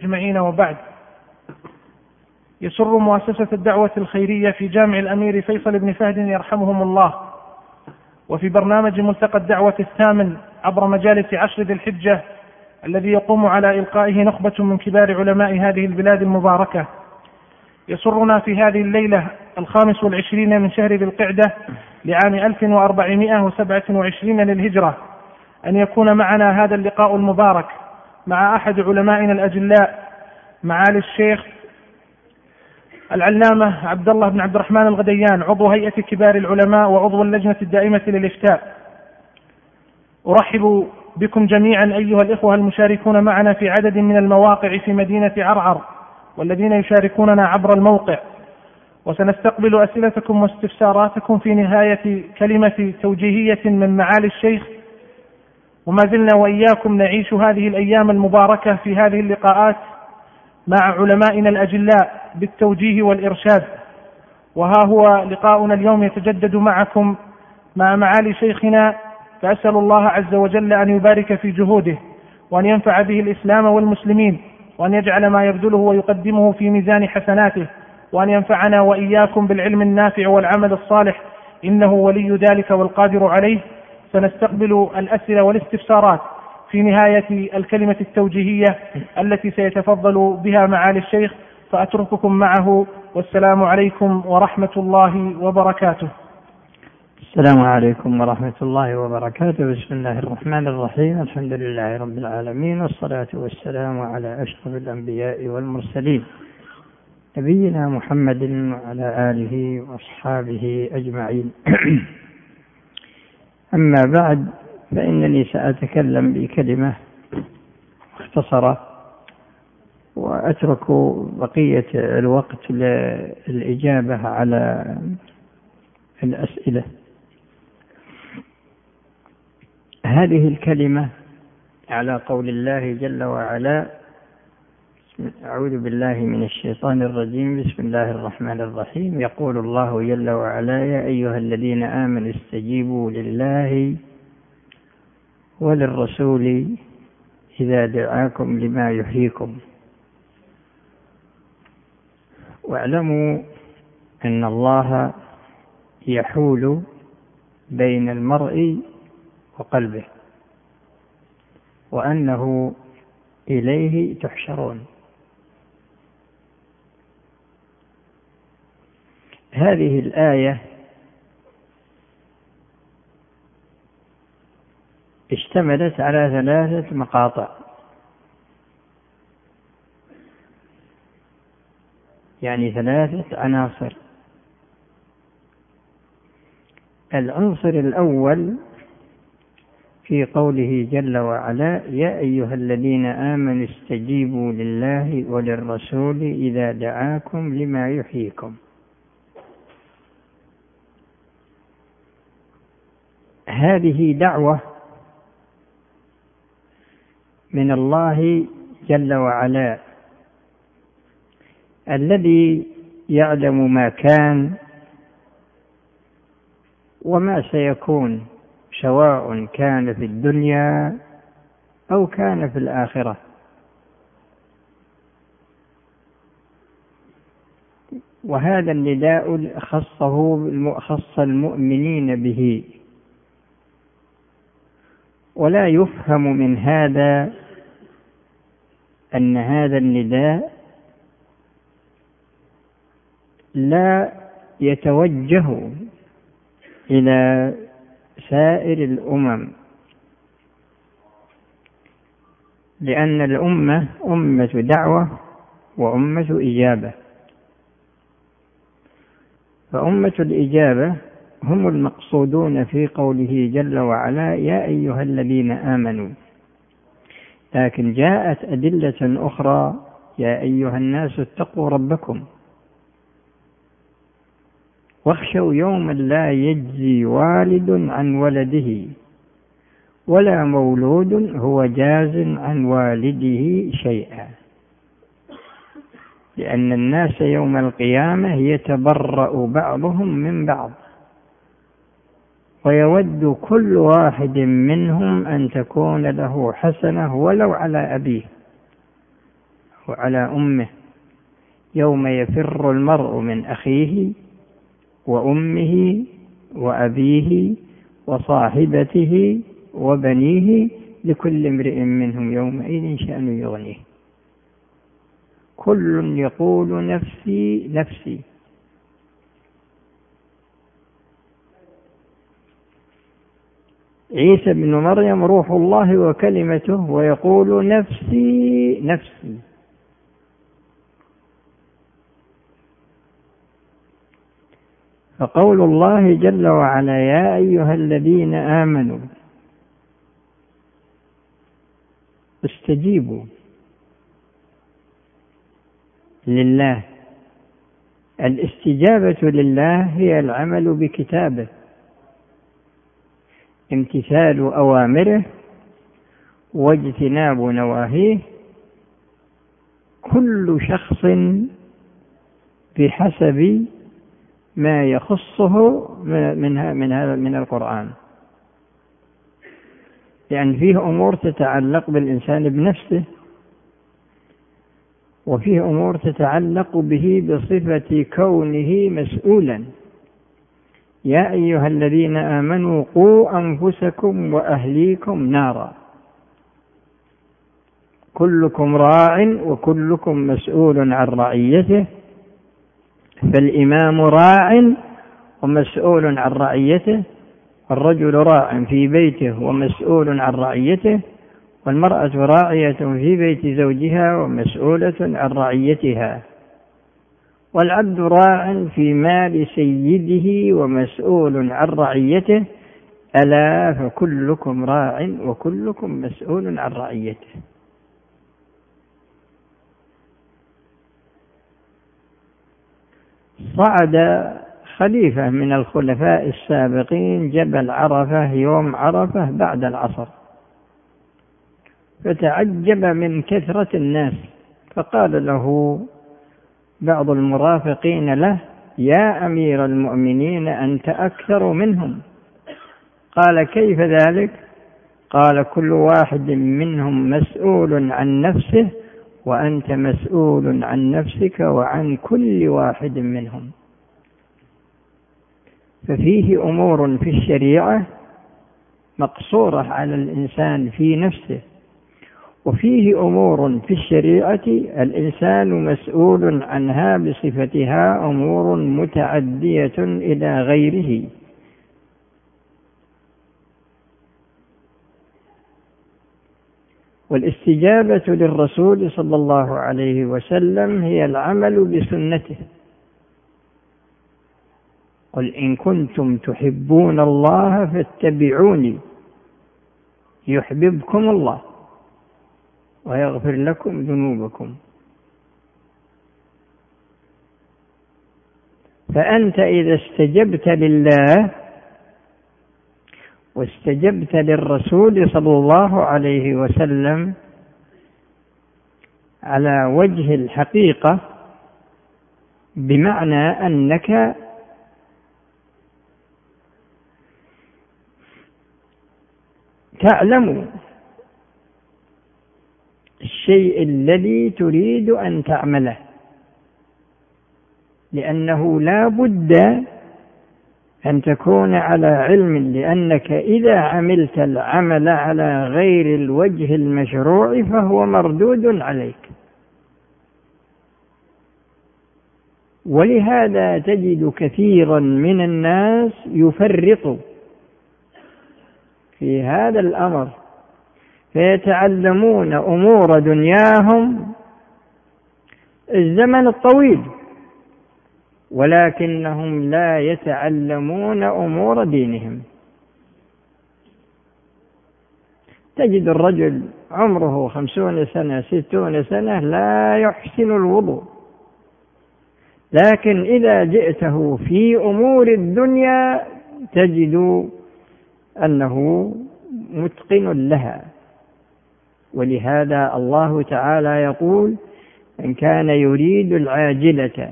أجمعين، وبعد. يسر مؤسسة الدعوة الخيرية في جامع الأمير فيصل بن فهد يرحمهم الله، وفي برنامج ملتقى الدعوة الثامن عبر مجالس عشر ذي الحجة الذي يقوم على إلقائه نخبة من كبار علماء هذه البلاد المباركة، يسرنا في هذه الليلة 25 من شهر ذي القعدة لعام 1427 للهجرة أن يكون معنا هذا اللقاء المبارك مع أحد علمائنا الأجلاء، معالي الشيخ العلامة عبد الله بن عبد الرحمن الغديان، عضو هيئة كبار العلماء وعضو اللجنة الدائمة للإفتاء. أرحب بكم جميعا أيها الإخوة المشاركون معنا في عدد من المواقع في مدينة عرعر والذين يشاركوننا عبر الموقع، وسنستقبل أسئلتكم واستفساراتكم في نهاية كلمة توجيهية من معالي الشيخ. وما زلنا وإياكم نعيش هذه الأيام المباركة في هذه اللقاءات مع علمائنا الأجلاء بالتوجيه والإرشاد، وها هو لقاؤنا اليوم يتجدد معكم مع معالي شيخنا، فأسأل الله عز وجل أن يبارك في جهوده وأن ينفع به الإسلام والمسلمين، وأن يجعل ما يبذله ويقدمه في ميزان حسناته، وأن ينفعنا وإياكم بالعلم النافع والعمل الصالح، إنه ولي ذلك والقادر عليه. سنستقبل الأسئلة والاستفسارات في نهاية الكلمة التوجيهية التي سيتفضل بها معالي الشيخ، فأترككم معه، والسلام عليكم ورحمة الله وبركاته. السلام عليكم ورحمة الله وبركاته. بسم الله الرحمن الرحيم. الحمد لله رب العالمين، والصلاة والسلام على أشرف الأنبياء والمرسلين نبينا محمد وعلى آله وأصحابه أجمعين. أما بعد، فإنني سأتكلم بكلمة مختصرة وأترك بقية الوقت للإجابة على الأسئلة. هذه الكلمة على قول الله جل وعلا: أعوذ بالله من الشيطان الرجيم، بسم الله الرحمن الرحيم. يقول الله جل وعلا: يا أيها الذين آمنوا استجيبوا لله وللرسول إذا دعاكم لما يحييكم، واعلموا أن الله يحول بين المرء وقلبه، وأنه إليه تحشرون. هذه الآية اشتملت على 3 مقاطع، يعني 3 عناصر. العنصر الأول في قوله جل وعلا: يا أيها الذين آمنوا استجيبوا لله وللرسول إذا دعاكم لما يحييكم. هذه دعوة من الله جل وعلا الذي يعلم ما كان وما سيكون، سواء كان في الدنيا أو كان في الآخرة. وهذا النداء خص المؤمنين به، ولا يفهم من هذا أن هذا النداء لا يتوجه إلى سائر الأمم، لأن الأمة أمة دعوة وأمة إجابة. فأمة الإجابة هم المقصودون في قوله جل وعلا: يا أيها الذين آمنوا. لكن جاءت أدلة أخرى: يا أيها الناس اتقوا ربكم واخشوا يوما لا يجزي والد عن ولده ولا مولود هو جاز عن والده شيئا، لأن الناس يوم القيامة يتبرأ بعضهم من بعض، ويود كل واحد منهم أن تكون له حسنة ولو على أبيه وعلى أمه يوم يفر المرء من أخيه وأمه وأبيه وصاحبته وبنيه لكل امرئ منهم يومئذ شأن يغنيه كل يقول نفسي نفسي. عيسى بن مريم روح الله وكلمته ويقول نفسي نفسي. فقول الله جل وعلا يا أيها الذين آمنوا استجيبوا لله. الاستجابة لله هي العمل بكتابه، امتثال أوامره واجتناب نواهيه، كل شخص بحسب ما يخصه من القرآن، لأن فيه أمور تتعلق بالإنسان بنفسه، وفيه أمور تتعلق به بصفة كونه مسؤولا. يا أيها الذين آمنوا قوا أنفسكم وأهليكم نارا، كلكم راع وكلكم مسؤول عن رعيته، فالإمام راع ومسؤول عن رعيته، والرجل راع في بيته ومسؤول عن رعيته، والمرأة راعية في بيت زوجها ومسؤولة عن رعيتها، والعبد راع في مال سيده ومسؤول عن رعيته، ألا فكلكم راع وكلكم مسؤول عن رعيته. صعد خليفة من الخلفاء السابقين جبل عرفة يوم عرفة بعد العصر، فتعجب من كثرة الناس، فقال له بعض المرافقين له يا أمير المؤمنين أنت أكثر منهم. قال كيف ذلك؟ قال كل واحد منهم مسؤول عن نفسه وأنت مسؤول عن نفسك وعن كل واحد منهم. ففيه أمور في الشريعة مقصورة على الإنسان في نفسه، وفيه أمور في الشريعة الإنسان مسؤول عنها بصفتها أمور متعدية إلى غيره. والاستجابة للرسول صلى الله عليه وسلم هي العمل بسنته. قل إن كنتم تحبون الله فاتبعوني يحببكم الله ويغفر لكم ذنوبكم. فأنت إذا استجبت لله واستجبت للرسول صلى الله عليه وسلم على وجه الحقيقة، بمعنى أنك تعلم الشيء الذي تريد أن تعمله، لأنه لا بد أن تكون على علم، لأنك إذا عملت العمل على غير الوجه المشروع فهو مردود عليك. ولهذا تجد كثيرا من الناس يفرط في هذا الأمر، فيتعلمون أمور دنياهم الزمن الطويل، ولكنهم لا يتعلمون أمور دينهم. تجد الرجل عمره 50 سنة 60 سنة لا يحسن الوضوء، لكن إذا جئته في أمور الدنيا تجد أنه متقن لها. ولهذا الله تعالى يقول إن كان يريد العاجلة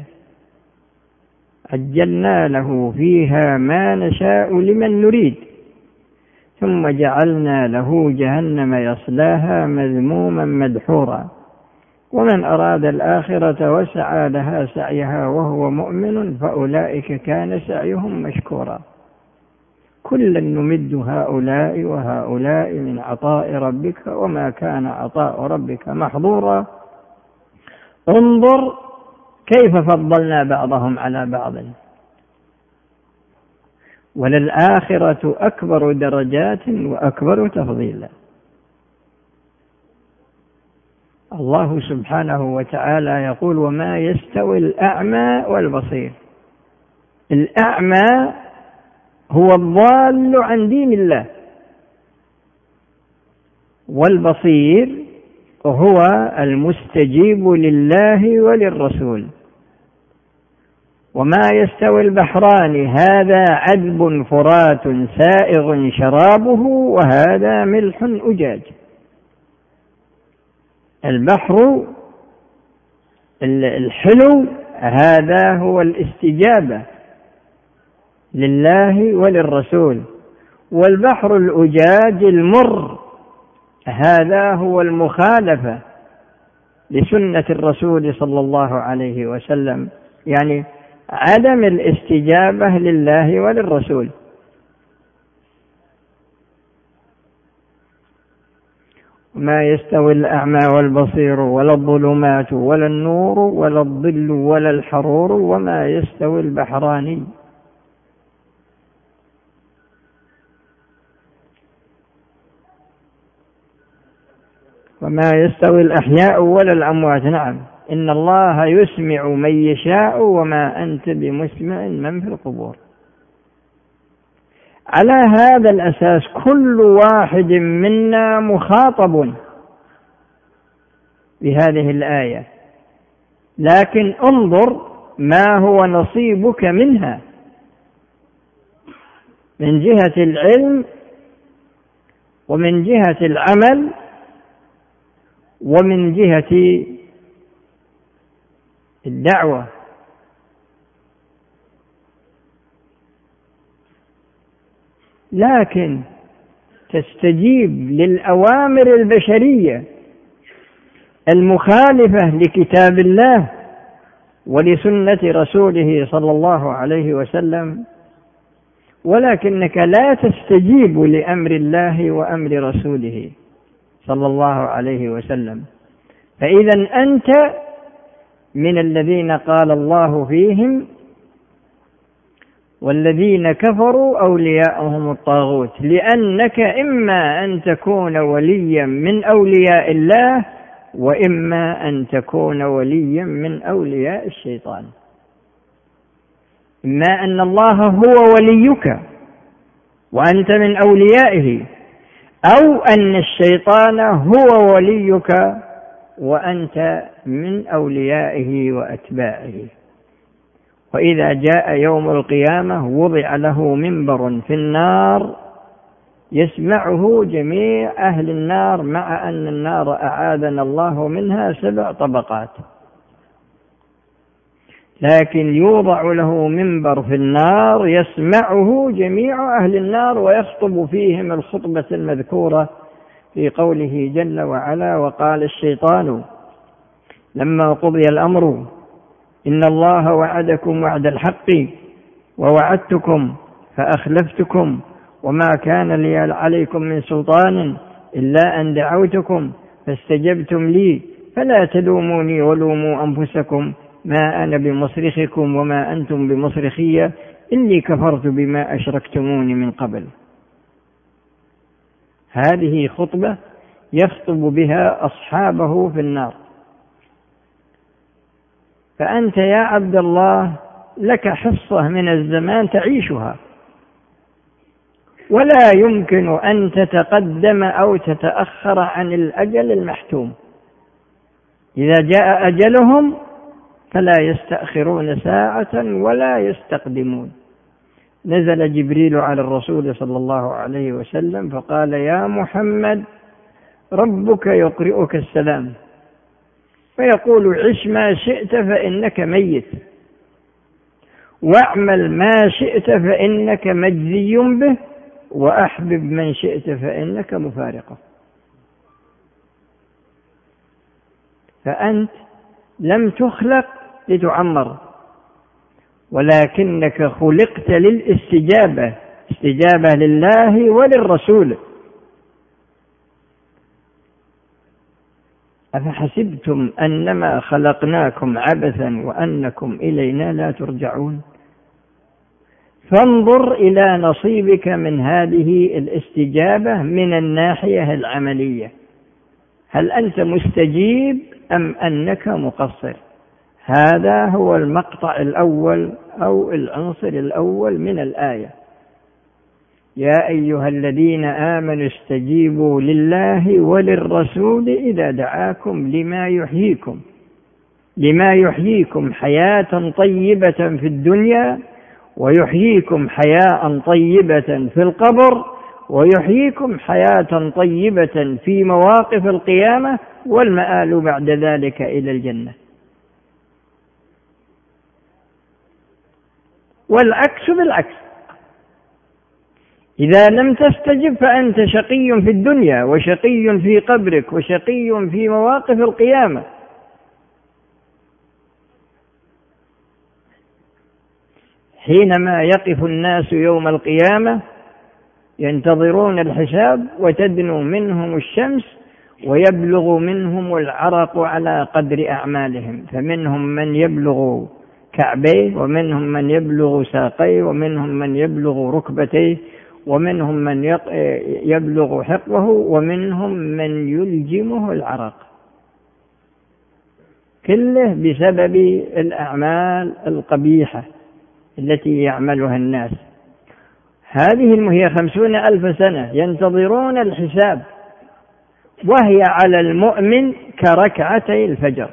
عجلنا له فيها ما نشاء لمن نريد ثم جعلنا له جهنم يصلاها مذموما مدحورا ومن أراد الآخرة وسعى لها سعيها وهو مؤمن فأولئك كان سعيهم مشكورا. كلا نمد هؤلاء وهؤلاء من عطاء ربك وما كان عطاء ربك محظورا انظر كيف فضلنا بعضهم على بعض وللآخرة أكبر درجات وأكبر تفضيلا. الله سبحانه وتعالى يقول وما يستوي الأعمى والبصير. الأعمى هو الضال عن دين الله، والبصير هو المستجيب لله وللرسول. وما يستوي البحران هذا عذب فرات سائغ شرابه وهذا ملح أجاج. البحر الحلو هذا هو الاستجابة لله وللرسول، والبحر الأجاج المر هذا هو المخالفة لسنة الرسول صلى الله عليه وسلم، يعني عدم الاستجابة لله وللرسول. ما يستوي الأعمى والبصير ولا الظلمات ولا النور ولا الظل ولا الحرور وما يستوي البحران. وما يستوي الأحياء ولا الأموات. نعم إن الله يسمع من يشاء وما أنت بمسمع من في القبور. على هذا الأساس كل واحد منا مخاطب بهذه الآية، لكن انظر ما هو نصيبك منها من جهة العلم ومن جهة العمل ومن جهة الدعوة. لكن تستجيب للأوامر البشرية المخالفة لكتاب الله ولسنة رسوله صلى الله عليه وسلم، ولكنك لا تستجيب لأمر الله وأمر رسوله صلى الله عليه وسلم. فإذا أنت من الذين قال الله فيهم والذين كفروا أولياءهم الطاغوت، لأنك إما أن تكون وليا من أولياء الله وإما أن تكون وليا من أولياء الشيطان. إما أن الله هو وليك وأنت من أوليائه، أو أن الشيطان هو وليك وأنت من أوليائه وأتباعه. وإذا جاء يوم القيامة وضع له منبر في النار يسمعه جميع أهل النار، مع أن النار أعاذنا الله منها 7 طبقات، لكن يوضع له منبر في النار يسمعه جميع أهل النار ويخطب فيهم الخطبة المذكورة في قوله جل وعلا وقال الشيطان لما قضي الأمر إن الله وعدكم وعد الحق ووعدتكم فأخلفتكم وما كان لي عليكم من سلطان إلا أن دعوتكم فاستجبتم لي فلا تلوموني ولوموا أنفسكم ما أنا بمصرخكم وما أنتم بمصرخية إني كفرت بما أشركتموني من قبل. هذه خطبة يخطب بها أصحابه في النار. فأنت يا عبد الله لك حصة من الزمان تعيشها، ولا يمكن أن تتقدم أو تتأخر عن الأجل المحتوم. إذا جاء أجلهم فلا يستأخرون ساعة ولا يستقدمون. نزل جبريل على الرسول صلى الله عليه وسلم فقال يا محمد ربك يقرئك السلام فيقول عش ما شئت فإنك ميت، واعمل ما شئت فإنك مجزي به، وأحبب من شئت فإنك مفارقه. فأنت لم تخلق لتعمر، ولكنك خلقت للاستجابة، استجابة لله وللرسول. أفحسبتم أنما خلقناكم عبثا وأنكم إلينا لا ترجعون. فانظر إلى نصيبك من هذه الاستجابة من الناحية العملية، هل أنت مستجيب أم أنك مقصر؟ هذا هو المقطع الأول أو العنصر الأول من الآية. يا أيها الذين آمنوا استجيبوا لله وللرسول إذا دعاكم لما يحييكم حياة طيبة في الدنيا، ويحييكم حياة طيبة في القبر، ويحييكم حياة طيبة في مواقف القيامة، والمآل بعد ذلك إلى الجنة. والعكس بالعكس، إذا لم تستجب فأنت شقي في الدنيا وشقي في قبرك وشقي في مواقف القيامة. حينما يقف الناس يوم القيامة ينتظرون الحساب، وتدنو منهم الشمس ويبلغ منهم العرق على قدر أعمالهم، فمنهم من يبلغ كعبيه، ومنهم من يبلغ ساقيه، ومنهم من يبلغ ركبتيه، ومنهم من يبلغ حقوه، ومنهم من يلجمه العرق، كله بسبب الأعمال القبيحة التي يعملها الناس. هذه هي 50,000 سنة ينتظرون الحساب، وهي على المؤمن كركعتي الفجر،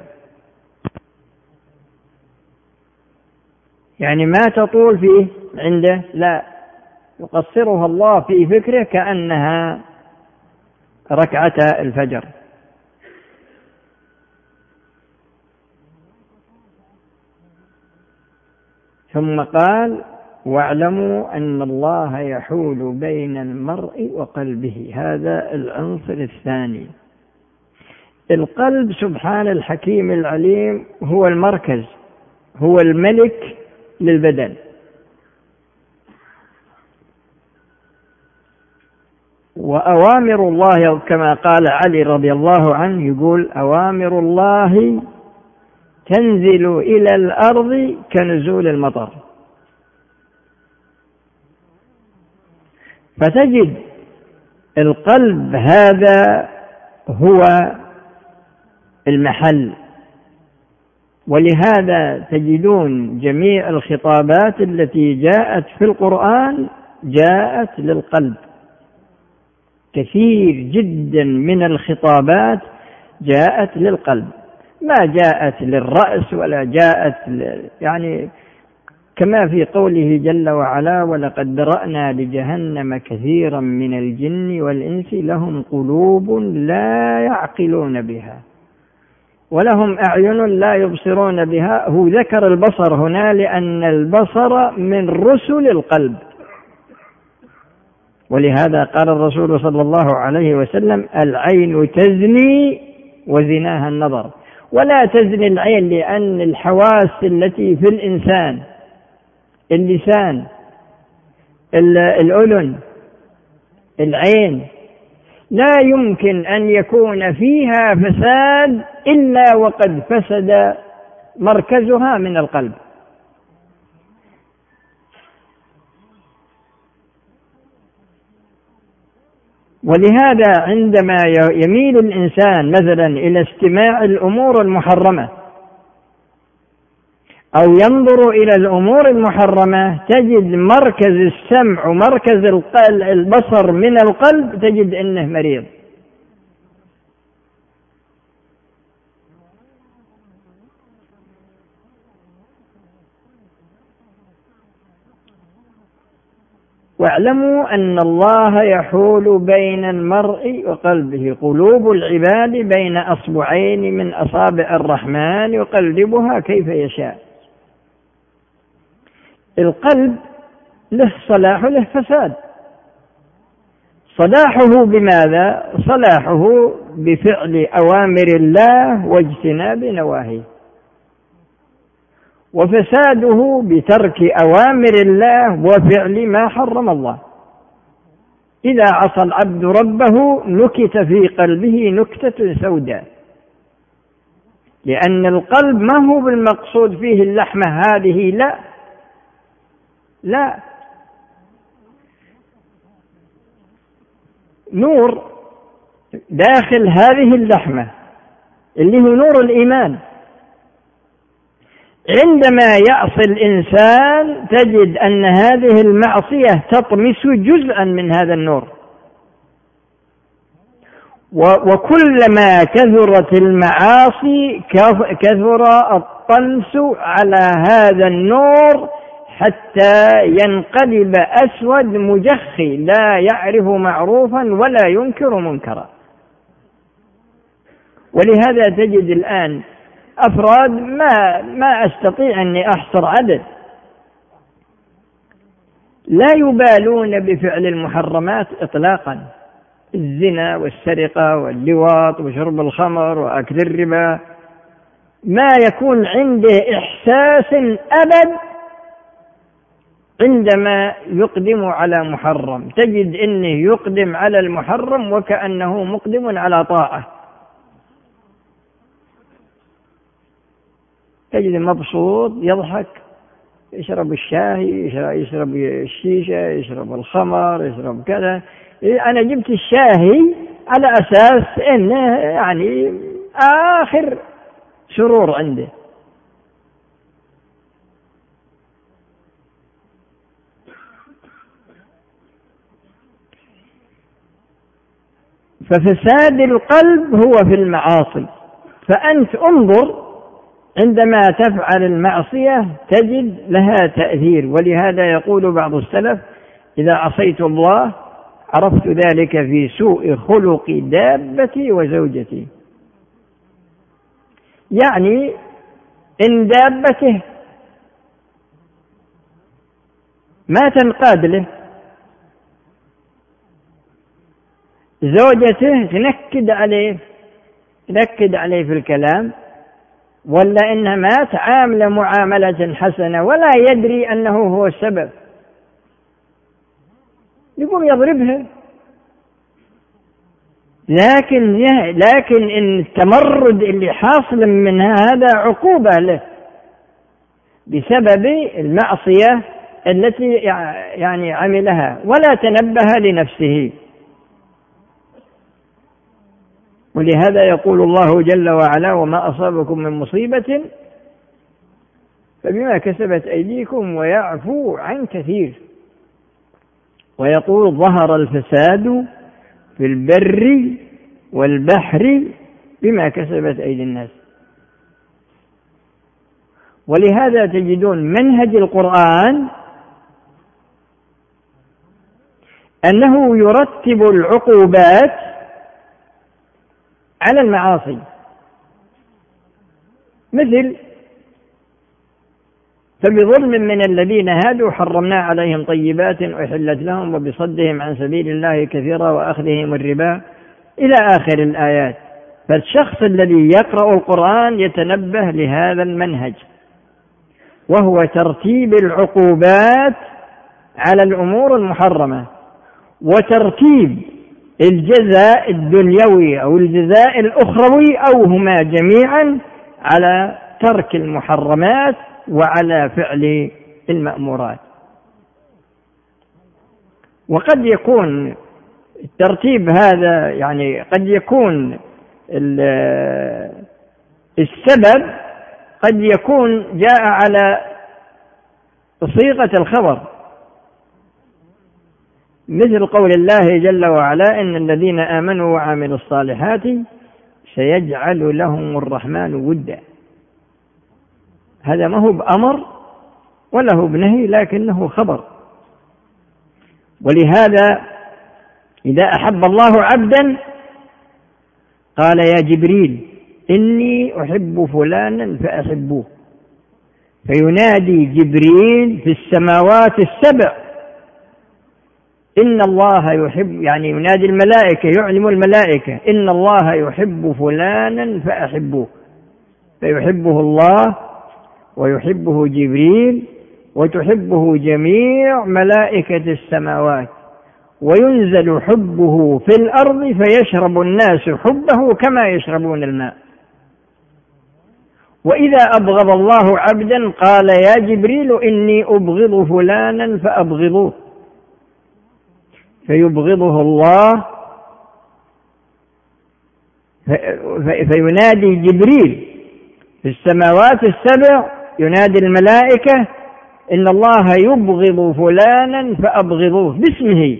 يعني ما تطول فيه عنده، لا، يقصرها الله في فكره كأنها ركعتا الفجر. ثم قال: واعلموا أن الله يحول بين المرء وقلبه. هذا العنصر الثاني. القلب سبحان الحكيم العليم هو المركز، هو الملك للبدن. وأوامر الله كما قال علي رضي الله عنه، يقول: أوامر الله تنزل إلى الأرض كنزول المطر. فتجد القلب هذا هو المحل، ولهذا تجدون جميع الخطابات التي جاءت في القرآن جاءت للقلب. كثير جدا من الخطابات جاءت للقلب، ما جاءت للرأس ولا جاءت يعني كما في قوله جل وعلا: ولقد ذرأنا لجهنم كثيرا من الجن والإنس لهم قلوب لا يعقلون بها ولهم أعين لا يبصرون بها. هو ذكر البصر هنا لأن البصر من رسل القلب، ولهذا قال الرسول صلى الله عليه وسلم: العين تزني وزناها النظر. ولا تزني العين لأن الحواس التي في الإنسان، اللسان، الأذن، العين، لا يمكن أن يكون فيها فساد إلا وقد فسد مركزها من القلب. ولهذا عندما يميل الإنسان مثلا إلى استماع الأمور المحرمة أو ينظر إلى الأمور المحرمة، تجد مركز السمع ومركز البصر من القلب تجد أنه مريض. واعلموا أن الله يحول بين المرء وقلبه، قلوب العباد بين أصبعين من أصابع الرحمن يقلبها كيف يشاء. القلب له صلاح له فساد. صلاحه بماذا؟ صلاحه بفعل أوامر الله واجتناب نواهيه، وفساده بترك أوامر الله وفعل ما حرم الله. إذا عصى العبد ربه نكت في قلبه نكتة سوداء، لأن القلب ما هو بالمقصود فيه اللحمة هذه، لا، نور داخل هذه اللحمة اللي هو نور الإيمان. عندما يعصي الإنسان تجد أن هذه المعصية تطمس جزءا من هذا النور، وكلما كثرت المعاصي كثر الطمس على هذا النور حتى ينقلب أسود مجخي لا يعرف معروفا ولا ينكر منكرا. ولهذا تجد الآن أفراد ما أستطيع أني أحصر عدد لا يبالون بفعل المحرمات إطلاقا، الزنا والسرقة واللواط وشرب الخمر وأكل الربا، ما يكون عنده إحساس أبد عندما يقدم على محرم. تجد أنه يقدم على المحرم وكأنه مقدم على طاعة، تجد مبسوط يضحك، يشرب الشاي، يشرب الشيشة، يشرب الخمر، يشرب كذا. أنا جبت الشاي على أساس أنه يعني آخر سرور عنده. ففساد القلب هو في المعاصي. فأنت انظر عندما تفعل المعصية تجد لها تأثير. ولهذا يقول بعض السلف: إذا عصيت الله عرفت ذلك في سوء خلق دابتي وزوجتي. يعني إن دابته ما تنقاد له، زوجته تنكد عليه في الكلام، ولا إنها ما تعامل معاملة حسنة ولا يدري أنه هو السبب، يقوم يضربها. لكن إن التمرد اللي حاصل من هذا عقوبة له بسبب المعصية التي يعني عملها ولا تنبه لنفسه. ولهذا يقول الله جل وعلا: وما أصابكم من مصيبة فبما كسبت أيديكم ويعفو عن كثير. ويقول: ظهر الفساد في البر والبحر بما كسبت أيدي الناس. ولهذا تجدون منهج القرآن أنه يرتب العقوبات على المعاصي، مثل: فبظلم من الذين هادوا حرمنا عليهم طيبات أحلت لهم وبصدهم عن سبيل الله كثيرا وأخذهم الربا إلى آخر الآيات. فالشخص الذي يقرأ القرآن يتنبه لهذا المنهج، وهو ترتيب العقوبات على الأمور المحرمة، وترتيب الجزاء الدنيوي أو الجزاء الأخروي أو هما جميعا على ترك المحرمات وعلى فعل المأمورات. وقد يكون الترتيب هذا يعني قد يكون السبب قد يكون جاء على صيغة الخبر، مثل قول الله جل وعلا: إن الذين آمنوا وعملوا الصالحات سيجعل لهم الرحمن ودا. هذا ما هو بأمر ولا هو بنهي، لكنه خبر. ولهذا إذا أحب الله عبدا قال: يا جبريل إني أحب فلانا فأحبوه، فينادي جبريل في السماوات السبع: إن الله يحب، يعني ينادي الملائكة، يعلم الملائكة إن الله يحب فلانا فأحبوه، فيحبه الله ويحبه جبريل وتحبه جميع ملائكة السماوات، وينزل حبه في الأرض فيشرب الناس حبه كما يشربون الماء. وإذا أبغض الله عبدا قال يا جبريل إني أبغض فلانا فأبغضوه، فيبغضه الله، فينادي جبريل في السماوات السبع، ينادي الملائكة إن الله يبغض فلانا فأبغضوه باسمه،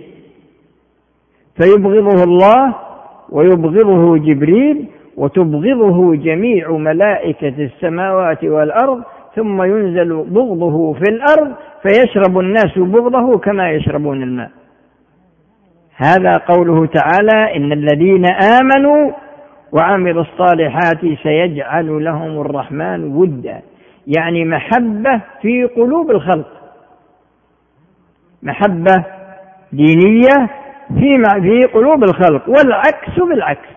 فيبغضه الله ويبغضه جبريل وتبغضه جميع ملائكة السماوات والأرض، ثم ينزل بغضه في الأرض فيشرب الناس بغضه كما يشربون الماء. هذا قوله تعالى إن الذين آمنوا وعملوا الصالحات سيجعل لهم الرحمن ودا، يعني محبة في قلوب الخلق، محبة دينية في قلوب الخلق، والعكس بالعكس.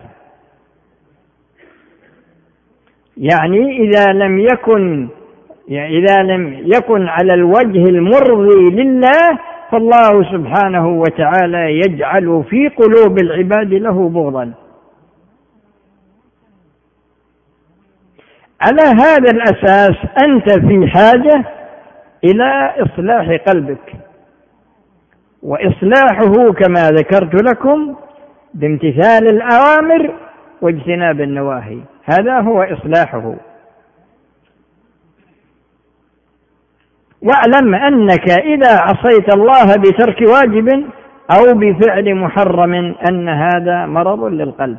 يعني إذا لم يكن على الوجه المرضي لله، فالله سبحانه وتعالى يجعل في قلوب العباد له بغضا. على هذا الأساس أنت في حاجة إلى إصلاح قلبك، وإصلاحه كما ذكرت لكم بامتثال الأوامر واجتناب النواهي، هذا هو إصلاحه. واعلم أنك إذا عصيت الله بترك واجب أو بفعل محرم أن هذا مرض للقلب.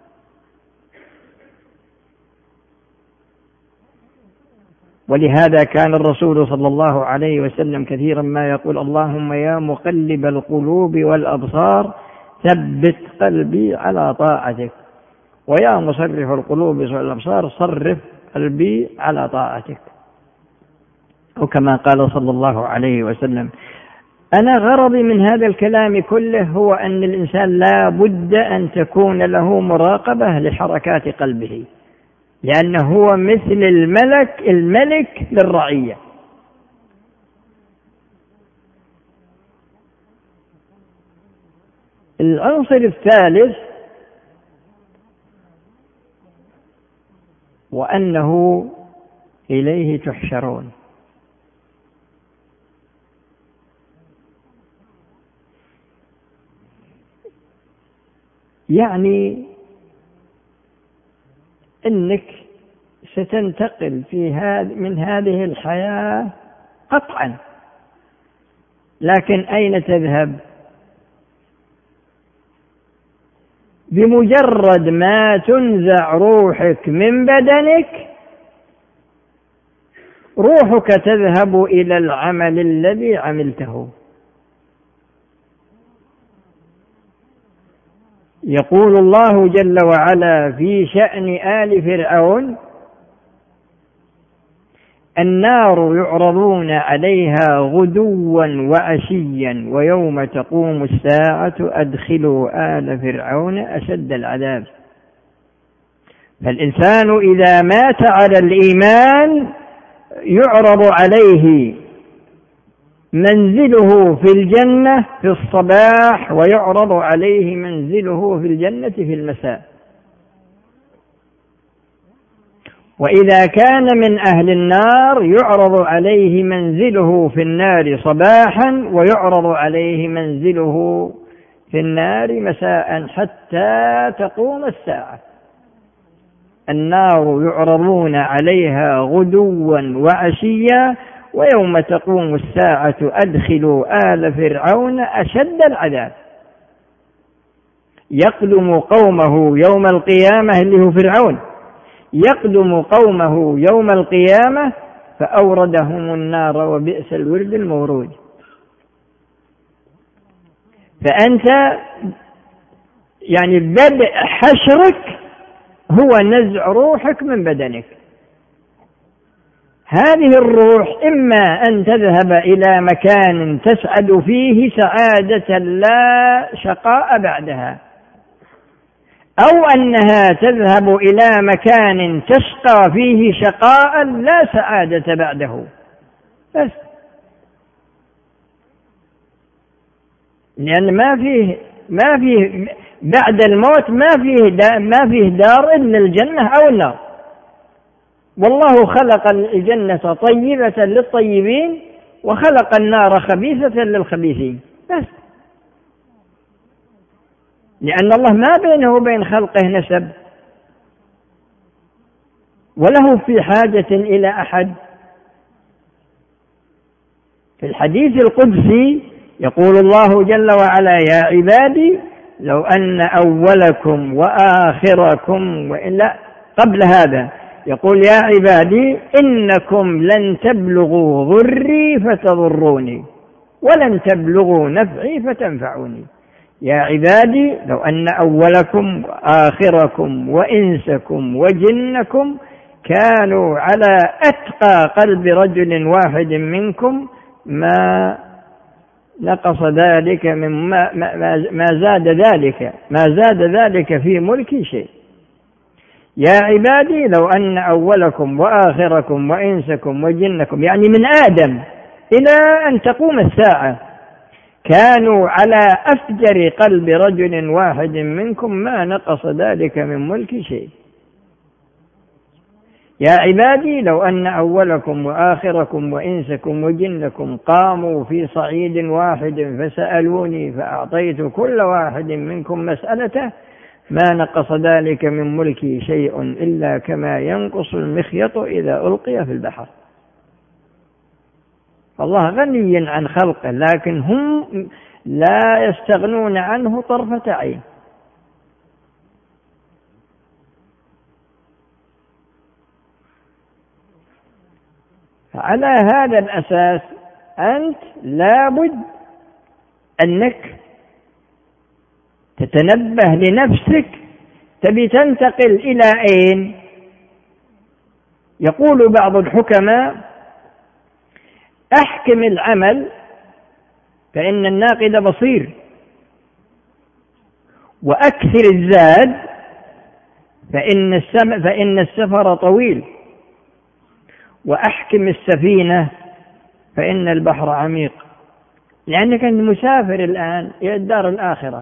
ولهذا كان الرسول صلى الله عليه وسلم كثيرا ما يقول اللهم يا مقلب القلوب والأبصار ثبت قلبي على طاعتك، ويا مصرف القلوب والأبصار صرف قلبي على طاعتك، أو كما قال صلى الله عليه وسلم. أنا غرضي من هذا الكلام كله هو أن الإنسان لا بد أن تكون له مراقبة لحركات قلبه، لأنه هو مثل الملك للرعية. العنصر الثالث وأنه إليه تحشرون. يعني أنك ستنتقل من هذه الحياة قطعا، لكن أين تذهب؟ بمجرد ما تنزع روحك من بدنك، روحك تذهب إلى العمل الذي عملته. يقول الله جل وعلا في شأن آل فرعون النار يعرضون عليها غدوا وعشيا ويوم تقوم الساعة أدخلوا آل فرعون أشد العذاب. فالإنسان إذا مات على الإيمان يعرض عليه منزله في الجنة في الصباح، ويعرض عليه منزله في الجنة في المساء. وإذا كان من أهل النار يعرض عليه منزله في النار صباحا، ويعرض عليه منزله في النار مساء حتى تقوم الساعة. النار يعرضون عليها غدوا وعشيا ويوم تقوم الساعة أدخلوا آل فرعون أشد العذاب. يقدم قومه يوم القيامة اللي هو فرعون، يقدم قومه يوم القيامة فأوردهم النار وبئس الورد المورود. فأنت يعني بدء حشرك هو نزع روحك من بدنك. هذه الروح إما أن تذهب إلى مكان تسعد فيه سعادة لا شقاء بعدها، أو أنها تذهب إلى مكان تشقى فيه شقاء لا سعادة بعده بس. لأن ما فيه بعد الموت ما فيه دار إلا الجنة أو النار. والله خلق الجنة طيبة للطيبين وخلق النار خبيثة للخبيثين بس. لأن الله ما بينه وبين خلقه نسب، وله في حاجة إلى أحد. في الحديث القدسي يقول الله جل وعلا: يا عبادي لو أن أولكم وآخركم وإلا قبل هذا يقول: يا عبادي إنكم لن تبلغوا ضري فتضروني ولن تبلغوا نفعي فتنفعوني. يا عبادي لو أن أولكم وآخركم وإنسكم وجنكم كانوا على أتقى قلب رجل واحد منكم ما نقص ذلك ما زاد ذلك في ملكي شيء. يا عبادي لو أن أولكم وآخركم وإنسكم وجنكم، يعني من آدم إلى أن تقوم الساعة، كانوا على أفجر قلب رجل واحد منكم ما نقص ذلك من ملك شيء. يا عبادي لو أن أولكم وآخركم وإنسكم وجنكم قاموا في صعيد واحد فسألوني فأعطيت كل واحد منكم مسألته ما نقص ذلك من ملكي شيء إلا كما ينقص المخيط إذا ألقي في البحر. الله غني عن خلقه، لكن هم لا يستغنون عنه طرفة عين. على هذا الأساس أنت لابد أنك تتنبه لنفسك، تبي تنتقل إلى أين؟ يقول بعض الحكماء: أحكم العمل فإن الناقد بصير، وأكثر الزاد فإن السفر طويل، وأحكم السفينة فإن البحر عميق. لأنك أنت مسافر الآن إلى الدار الآخرة،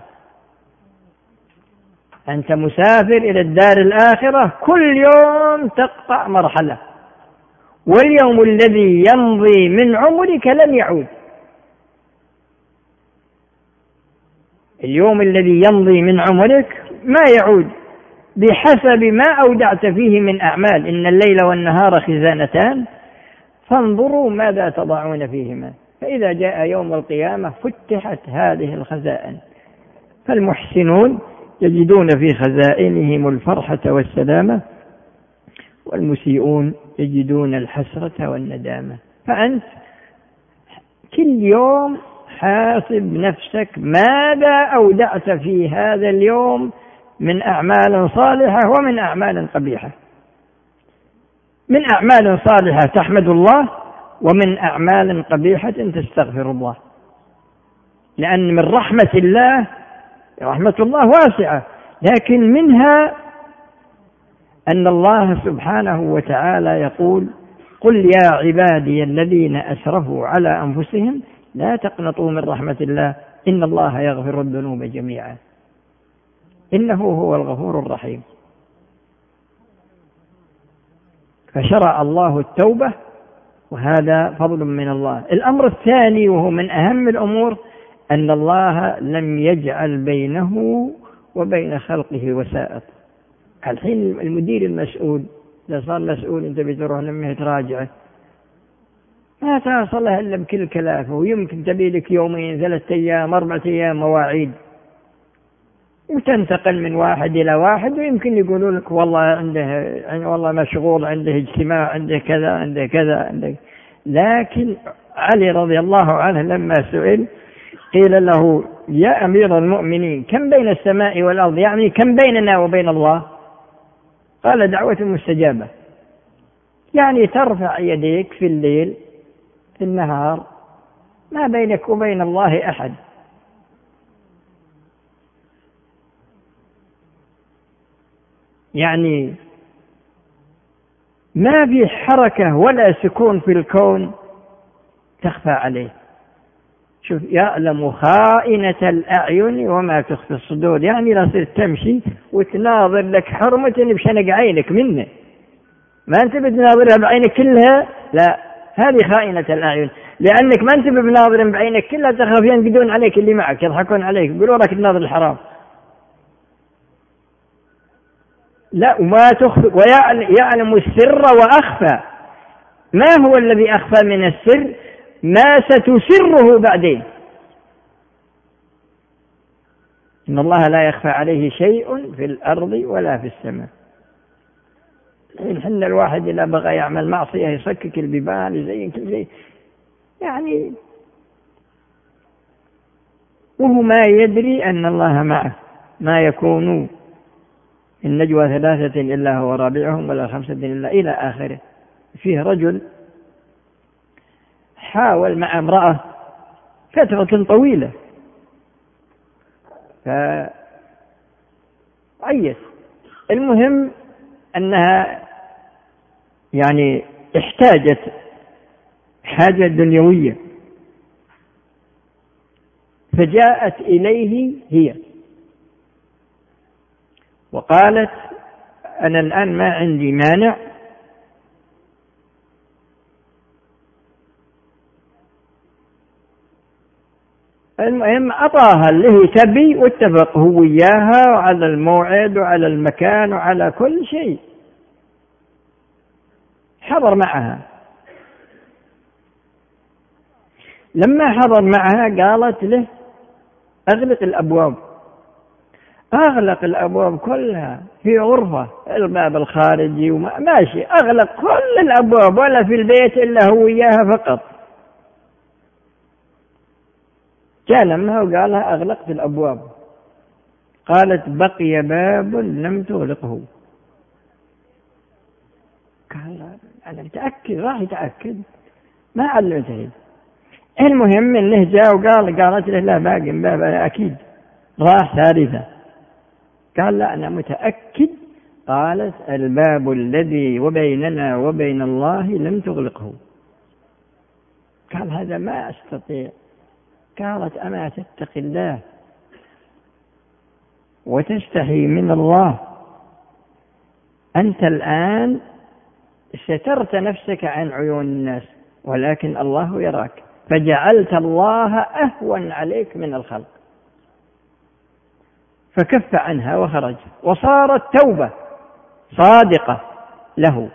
أنت مسافر إلى الدار الآخرة، كل يوم تقطع مرحلة، واليوم الذي يمضي من عمرك لن يعود. اليوم الذي يمضي من عمرك ما يعود بحسب ما أودعت فيه من أعمال. إن الليل والنهار خزانتان فانظروا ماذا تضعون فيهما، فإذا جاء يوم القيامة فتحت هذه الخزائن، فالمحسنون يجدون في خزائنهم الفرحة والسلامة، والمسيئون يجدون الحسرة والندامة. فأنت كل يوم حاسب نفسك ماذا أودعت في هذا اليوم من أعمال صالحة ومن أعمال قبيحة. من أعمال صالحة تحمد الله، ومن أعمال قبيحة تستغفر الله. لأن من رحمة الله، رحمة الله واسعة، لكن منها أن الله سبحانه وتعالى يقول: قل يا عبادي الذين أسرفوا على أنفسهم لا تقنطوا من رحمة الله إن الله يغفر الذنوب جميعا إنه هو الغفور الرحيم. فشرع الله التوبة، وهذا فضل من الله. الأمر الثاني وهو من أهم الأمور أن الله لم يجعل بينه وبين خلقه وسائط. الحين المدير المسؤول إذا صار مسؤول أنت بتروح لما تراجعه ما تصلها إلا بكل كلافه، ويمكن تبي لك يومين 3 أيام 4 أيام مواعيد، وتنتقل من واحد إلى واحد، ويمكن يقولوا لك والله مشغول، عنده اجتماع، عنده كذا عنده كذا. لكن علي رضي الله عنه لما سئل قيل له: يا أمير المؤمنين كم بين السماء والأرض، يعني كم بيننا وبين الله؟ قال: دعوة مستجابة. يعني ترفع يديك في الليل في النهار، ما بينك وبين الله أحد. يعني ما في حركة ولا سكون في الكون تخفى عليه. شوف، يعلم خائنة الأعين وما تخفي الصدور. يعني لا صرت تمشي وتناظر لك حرمة بشنق عينك منه، ما أنت بتناظرها بعينك كلها، لا، هذه خائنة الأعين، لأنك ما أنت بناظر بعينك كلها، تخاف ينقدون عليك اللي معك، يضحكون عليك، يقولوا لك تناظر الحرام. لا، وما تخفي، ويعلم السر وأخفى. ما هو الذي أخفى من السر؟ ما ستسره بعدين. إن الله لا يخفى عليه شيء في الأرض ولا في السماء. إن الواحد إذا بغى يعمل معصية يصكك البيبان، يزين كل شيء، يعني وهو ما يدري أن الله معه. ما يكون النجوى 3 إلا هو رابعهم ولا 5 إلا إلى آخره. فيه رجل حاول مع امرأة فترة طويلة فعيس. المهم أنها يعني احتاجت حاجة دنيوية، فجاءت إليه هي وقالت: أنا الآن ما عندي مانع المهم أعطاها اللي تبي، واتفق هو وياها على الموعد وعلى المكان وعلى كل شيء. حضر معها. لما حضر معها قالت له: أغلق الأبواب. أغلق الأبواب كلها في غرفة، الباب الخارجي وماشي، أغلق كل الأبواب، ولا في البيت إلا هو وياها فقط. جاء لما وقالها: أغلقت الأبواب. قالت: بقي باب لم تغلقه. قال: أنا متأكد، راح يتأكد، ما علمته. المهم إنه جاء قالت له: لا، باقي باب، أنا أكيد. راح ثالثة، قال: لا، أنا متأكد. قالت: الباب الذي وبيننا وبين الله لم تغلقه. قال: هذا ما أستطيع. قالت: أما تتقي الله وتستحي من الله؟ أنت الآن سترت نفسك عن عيون الناس، ولكن الله يراك، فجعلت الله أهون عليك من الخلق. فكف عنها وخرج، وصارت توبة صادقة له.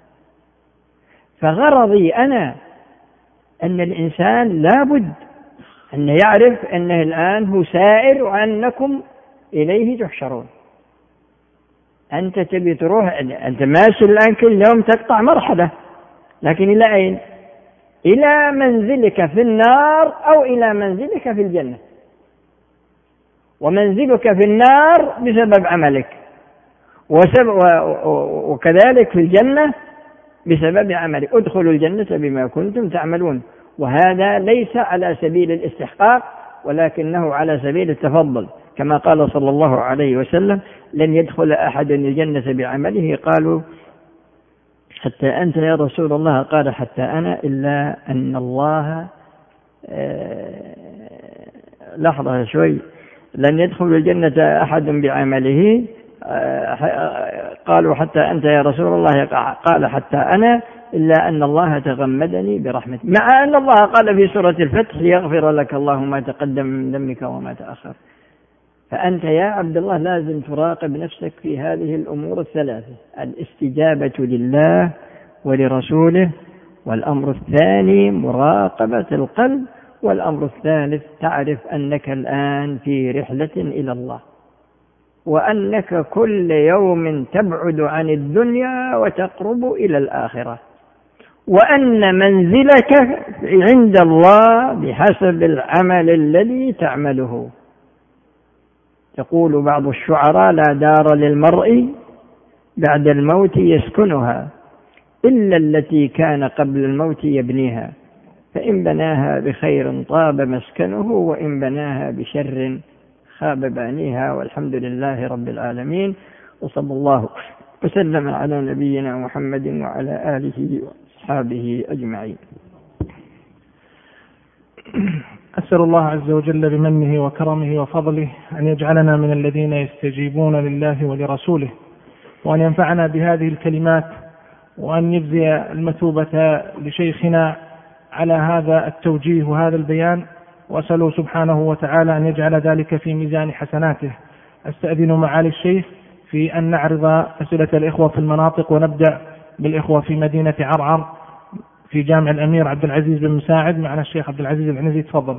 فغرضي أنا أن الإنسان لابد أن يعرف أنه الآن هو سائر وأنكم إليه تحشرون. أنت تبي تروح، أنت ماشي الآن كل يوم تقطع مرحلة، لكن إلى أين؟ إلى منزلك في النار أو إلى منزلك في الجنة. ومنزلك في النار بسبب عملك، وكذلك في الجنة بسبب عملك. ادخلوا الجنة بما كنتم تعملون. وهذا ليس على سبيل الاستحقاق، ولكنه على سبيل التفضل، كما قال صلى الله عليه وسلم: لن يدخل أحد الجنة بعمله. قالوا: حتى أنت يا رسول الله؟ قال: حتى أنا، إلا أن الله لحظة شوي، لن يدخل الجنة أحد بعمله. قالوا: حتى أنت يا رسول الله؟ قال: حتى أنا، إلا أن الله تغمدني برحمته. مع أن الله قال في سورة الفتح: يغفر لك الله ما تقدم من ذنبك وما تأخر. فأنت يا عبد الله لازم تراقب نفسك في هذه الأمور الثلاثة: الاستجابة لله ولرسوله، والأمر الثاني مراقبة القلب، والأمر الثالث تعرف أنك الآن في رحلة إلى الله، وأنك كل يوم تبعد عن الدنيا وتقرب إلى الآخرة، وأن منزلك عند الله بحسب العمل الذي تعمله. يقول بعض الشعراء: لا دار للمرء بعد الموت يسكنها، إلا التي كان قبل الموت يبنيها، فإن بناها بخير طاب مسكنه، وإن بناها بشر خاب بانيها. والحمد لله رب العالمين، وصلى الله وسلم على نبينا محمد وعلى آله وأصحابه أجمعين. أسأل الله عز وجل بمنه وكرمه وفضله أن يجعلنا من الذين يستجيبون لله ولرسوله، وأن ينفعنا بهذه الكلمات، وأن يجزي المثوبة لشيخنا على هذا التوجيه وهذا البيان، وأسأله سبحانه وتعالى أن يجعل ذلك في ميزان حسناته. أستأذن معالي الشيخ في أن نعرض أسئلة الإخوة في المناطق، ونبدأ بالإخوة في مدينة عرعر في جامع الأمير عبد العزيز بن مساعد. معنا الشيخ عبد العزيز العنزي، تفضل.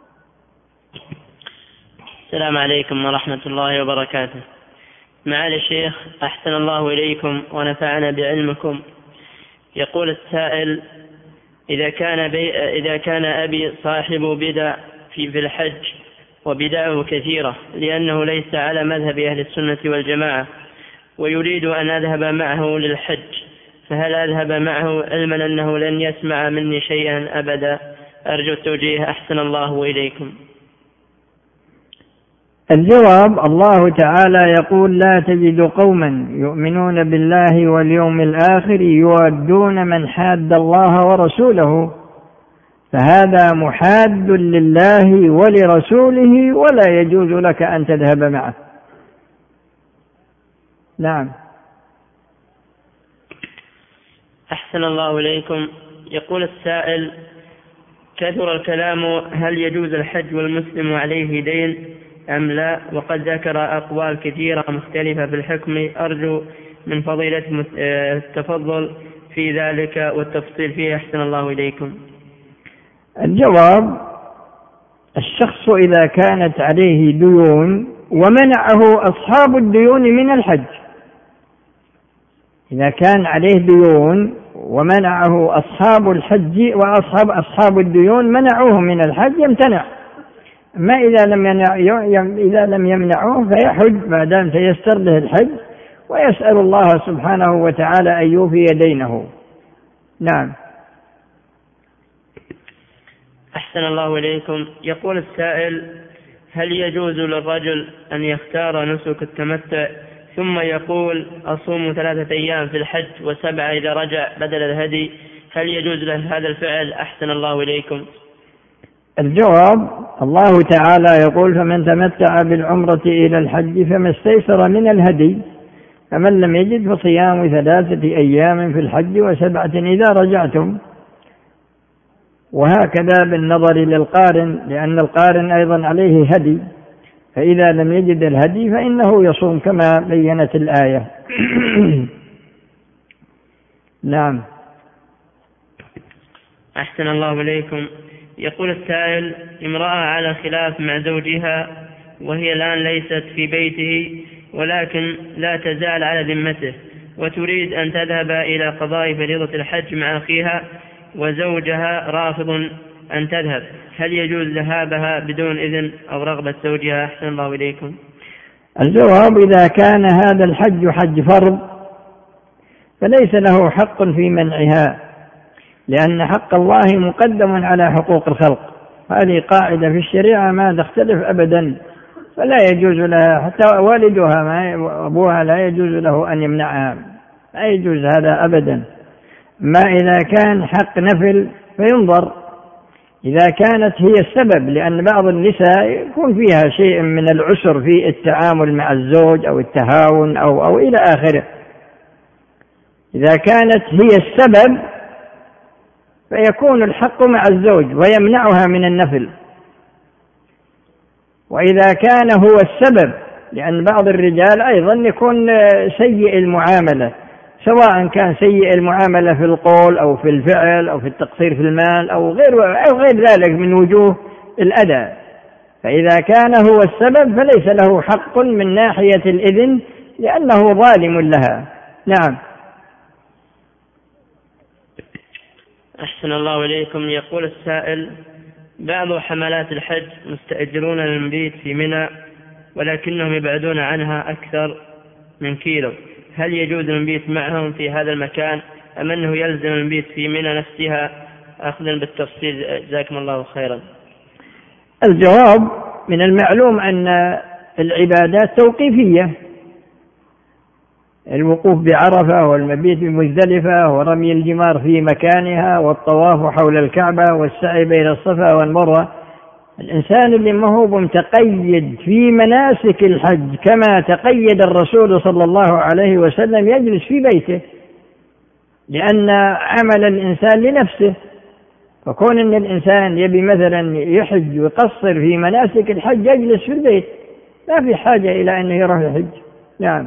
السلام عليكم ورحمة الله وبركاته. معالي الشيخ، أحسن الله إليكم ونفعنا بعلمكم. يقول السائل: إذا كان أبي صاحب بدع في الحج، وبدعه كثيرة لأنه ليس على مذهب أهل السنة والجماعة، ويريد أن أذهب معه للحج، فهل أذهب معه علما أنه لن يسمع مني شيئا أبدا؟ أرجو التوجيه، أحسن الله إليكم. الجواب: الله تعالى يقول: لا تجد قوما يؤمنون بالله واليوم الآخر يودون من حاد الله ورسوله، فهذا محاد لله ولرسوله، ولا يجوز لك أن تذهب معه. نعم. أحسن الله إليكم. يقول السائل: كثر الكلام هل يجوز الحج والمسلم عليه دين أم لا؟ وقد ذكر أقوال كثيرة مختلفة في الحكم، أرجو من فضيلة التفضل في ذلك والتفصيل فيه، أحسن الله إليكم. الجواب: الشخص إذا كانت عليه ديون ومنعه أصحاب الديون من الحج، إذا كان عليه ديون ومنعه أصحاب الحج أصحاب الديون منعوه من الحج يمتنع. ما إذا لم يمنعوه فيحج ما دام تيسر له الحج، ويسأل الله سبحانه وتعالى أن يوفي دينه. نعم. أحسن الله إليكم. يقول السائل: هل يجوز للرجل أن يختار نسك التمتع ثم يقول أصوم 3 أيام في الحج و7 إذا رجع بدل الهدي؟ هل يجوز له هذا الفعل؟ أحسن الله إليكم. الجواب: الله تعالى يقول: فمن تمتع بالعمرة إلى الحج فما استيسر من الهدي، فمن لم يجد فصيام 3 أيام في الحج و7 إذا رجعتم. وهكذا بالنظر للقارن، لأن القارن أيضا عليه هدي، فإذا لم يجد الهدي فإنه يصوم كما بينت الآية. نعم. أحسن الله إليكم. يقول السائل: امرأة على خلاف مع زوجها، وهي الآن ليست في بيته ولكن لا تزال على ذمته، وتريد أن تذهب إلى قضاء فريضة الحج مع أخيها، وزوجها رافض أن تذهب، هل يجوز ذهابها بدون إذن أو رغبة زوجها؟ أحسن الله إليكم. الجواب: إذا كان هذا الحج حج فرض فليس له حق في منعها، لأن حق الله مقدم على حقوق الخلق، هذه قاعدة في الشريعة ما تختلف أبدا، فلا يجوز لها، حتى والدها وأبوها لا يجوز له أن يمنعها، لا يجوز هذا أبدا. ما إذا كان حق نفل فينظر، إذا كانت هي السبب، لأن بعض النساء يكون فيها شيء من العسر في التعامل مع الزوج أو التهاون أو إلى آخره، إذا كانت هي السبب فيكون الحق مع الزوج ويمنعها من النفل. وإذا كان هو السبب، لأن بعض الرجال أيضا يكون سيء المعاملة، سواء كان سيء المعاملة في القول أو في الفعل أو في التقصير في المال أو غير ذلك من وجوه الأذى، فإذا كان هو السبب فليس له حق من ناحية الإذن، لأنه ظالم لها. نعم. أحسن الله إليكم. يقول السائل: بعض حملات الحج مستأجرون المبيت في منى، ولكنهم يبعدون عنها أكثر من كيلو، هل يجوز المبيت معهم في هذا المكان أم أنه يلزم المبيت في منى نفسها؟ أخذا بالتفصيل جزاكم الله خيرا. الجواب: من المعلوم أن العبادات توقيفية، الوقوف بعرفة والمبيت بمزدلفة ورمي الجمار في مكانها والطواف حول الكعبة والسعي بين الصفا والمروة. الإنسان اللي ما هو متقيد في مناسك الحج كما تقيد الرسول صلى الله عليه وسلم يجلس في بيته، لأن عمل الإنسان لنفسه، فكون أن الإنسان يبي مثلا يحج ويقصر في مناسك الحج يجلس في البيت، لا في حاجة إلى أنه يروح يحج. نعم.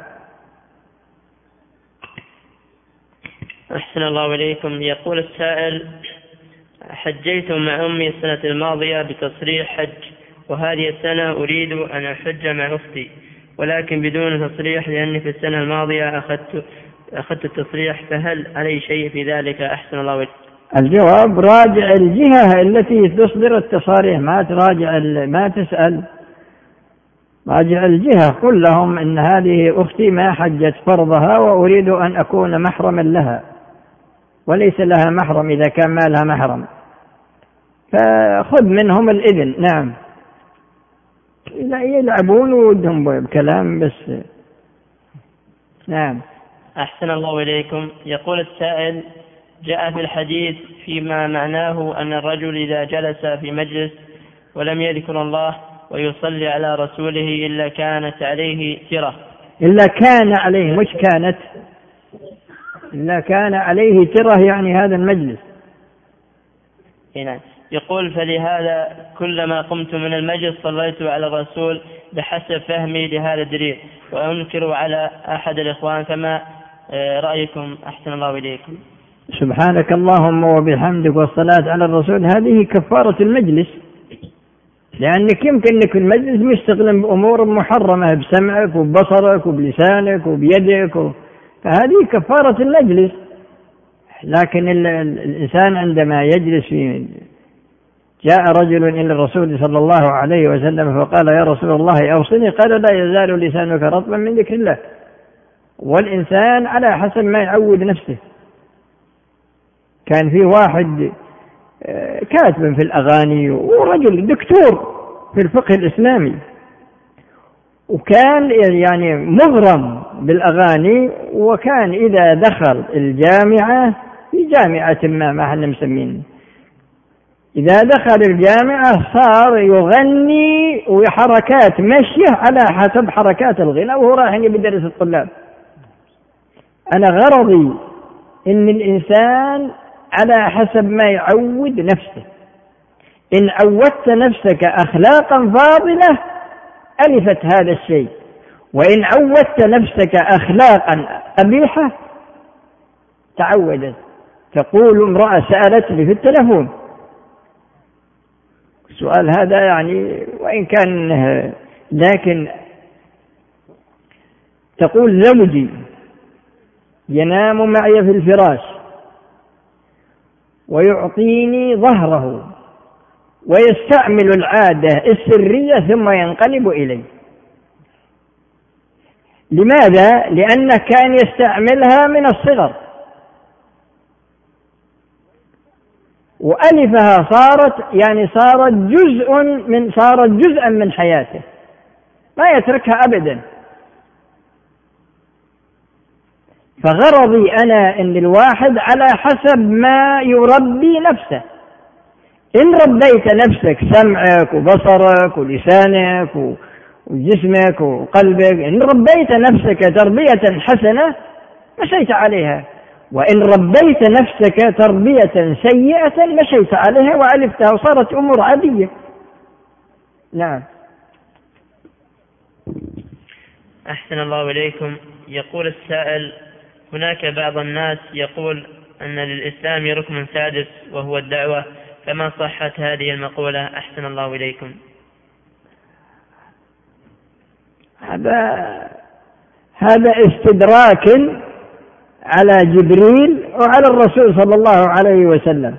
أحسن الله إليكم. يقول السائل: حجيت مع أمي السنة الماضية بتصريح حج، وهذه السنة أريد أن أحج مع أختي ولكن بدون تصريح، لأني في السنة الماضية أخذت التصريح، فهل علي شيء في ذلك؟ أحسن الله إليكم. الجواب: راجع الجهة التي تصدر التصاريح، ما تراجع ما تسأل، راجع الجهة. قل لهم إن هذه أختي ما حجت فرضها وأريد أن أكون محرما لها، وليس لها محرم إذا كان ما لها محرم، فخذ منهم الإذن. نعم. لا يلعبون ودهم بكلام بس. نعم. أحسن الله إليكم. يقول السائل: جاء في الحديث فيما معناه أن الرجل إذا جلس في مجلس ولم يذكر الله ويصلي على رسوله إلا كانت عليه ترة. إلا كان عليه، مش كانت، إلا كان عليه ترة، يعني هذا المجلس. هنا يقول: فلهذا كلما قمت من المجلس صليت على الرسول بحسب فهمي لهذا الدليل، وأنكر على أحد الإخوان، فما رأيكم؟ أحسن الله إليكم. سبحانك اللهم وبحمدك والصلاة على الرسول، هذه كفارة المجلس، لأنك يمكن أنك المجلس مستغل بأمور محرمة بسمعك وببصرك وبلسانك وبيدك فهذه كفارة المجلس. لكن الإنسان عندما يجلس جاء رجل إلى الرسول صلى الله عليه وسلم فقال: يا رسول الله أوصني، قال: لا يزال لسانك رطبا من ذكر الله. والإنسان على حسب ما يعود نفسه. كان في واحد كاتب في الأغاني ورجل دكتور في الفقه الإسلامي، وكان يعني مغرم بالأغاني، وكان إذا دخل الجامعة في جامعة ما احنا مسمين، إذا دخل الجامعة صار يغني وحركات مشيه على حسب حركات الغناء وهو رايح يدرس الطلاب. أنا غرضي إن الإنسان على حسب ما يعود نفسه. إن عودت نفسك أخلاقا فاضلة ألفت هذا الشيء، وإن عودت نفسك أخلاقا قبيحة تعودت. تقول امرأة سألتني في التلفون السؤال هذا يعني وإن كان، لكن تقول: زوجي ينام معي في الفراش ويعطيني ظهره ويستعمل العادة السرية ثم ينقلب إلي. لماذا؟ لأنه كان يستعملها من الصغر، وألفها صارت جزءا من حياته، ما يتركها أبدا. فغرضي أنا أن الواحد على حسب ما يربي نفسه. إن ربيت نفسك، سمعك وبصرك ولسانك وجسمك وقلبك، إن ربيت نفسك تربية حسنة مشيت عليها، وإن ربيت نفسك تربية سيئة مشيت عليها وألفتها وصارت أمور عادية. نعم. أحسن الله إليكم. يقول السائل: هناك بعض الناس يقول أن للإسلام ركن سادس وهو الدعوة، فما صحة هذه المقولة؟ أحسن الله إليكم. هذا استدراك على جبريل وعلى الرسول صلى الله عليه وسلم،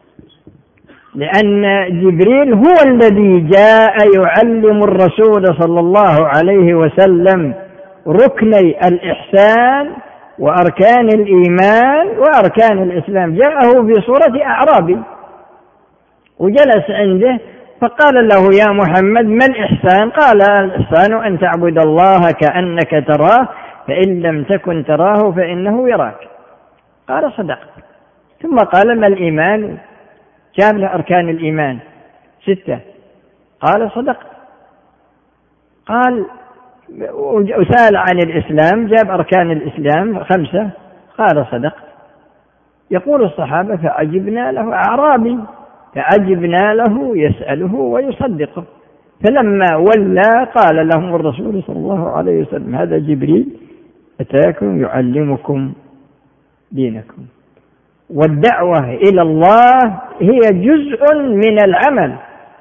لأن جبريل هو الذي جاء يعلم الرسول صلى الله عليه وسلم ركني الإحسان وأركان الإيمان وأركان الإسلام. جاءه في صورة أعرابي وجلس عنده فقال له يا محمد ما الإحسان؟ قال الإحسان أن تعبد الله كأنك تراه فإن لم تكن تراه فإنه يراك. قال صدقت. ثم قال ما الإيمان؟ جاب له أركان الإيمان 6. قال صدقت. قال وسأل عن الإسلام جاب أركان الإسلام 5. قال صدقت. يقول الصحابة فعجبنا له، أعرابي فعجبنا له يسأله ويصدقه. فلما ولى قال لهم الرسول صلى الله عليه وسلم هذا جبريل أتاكم يعلمكم دينكم. والدعوة إلى الله هي جزء من العمل،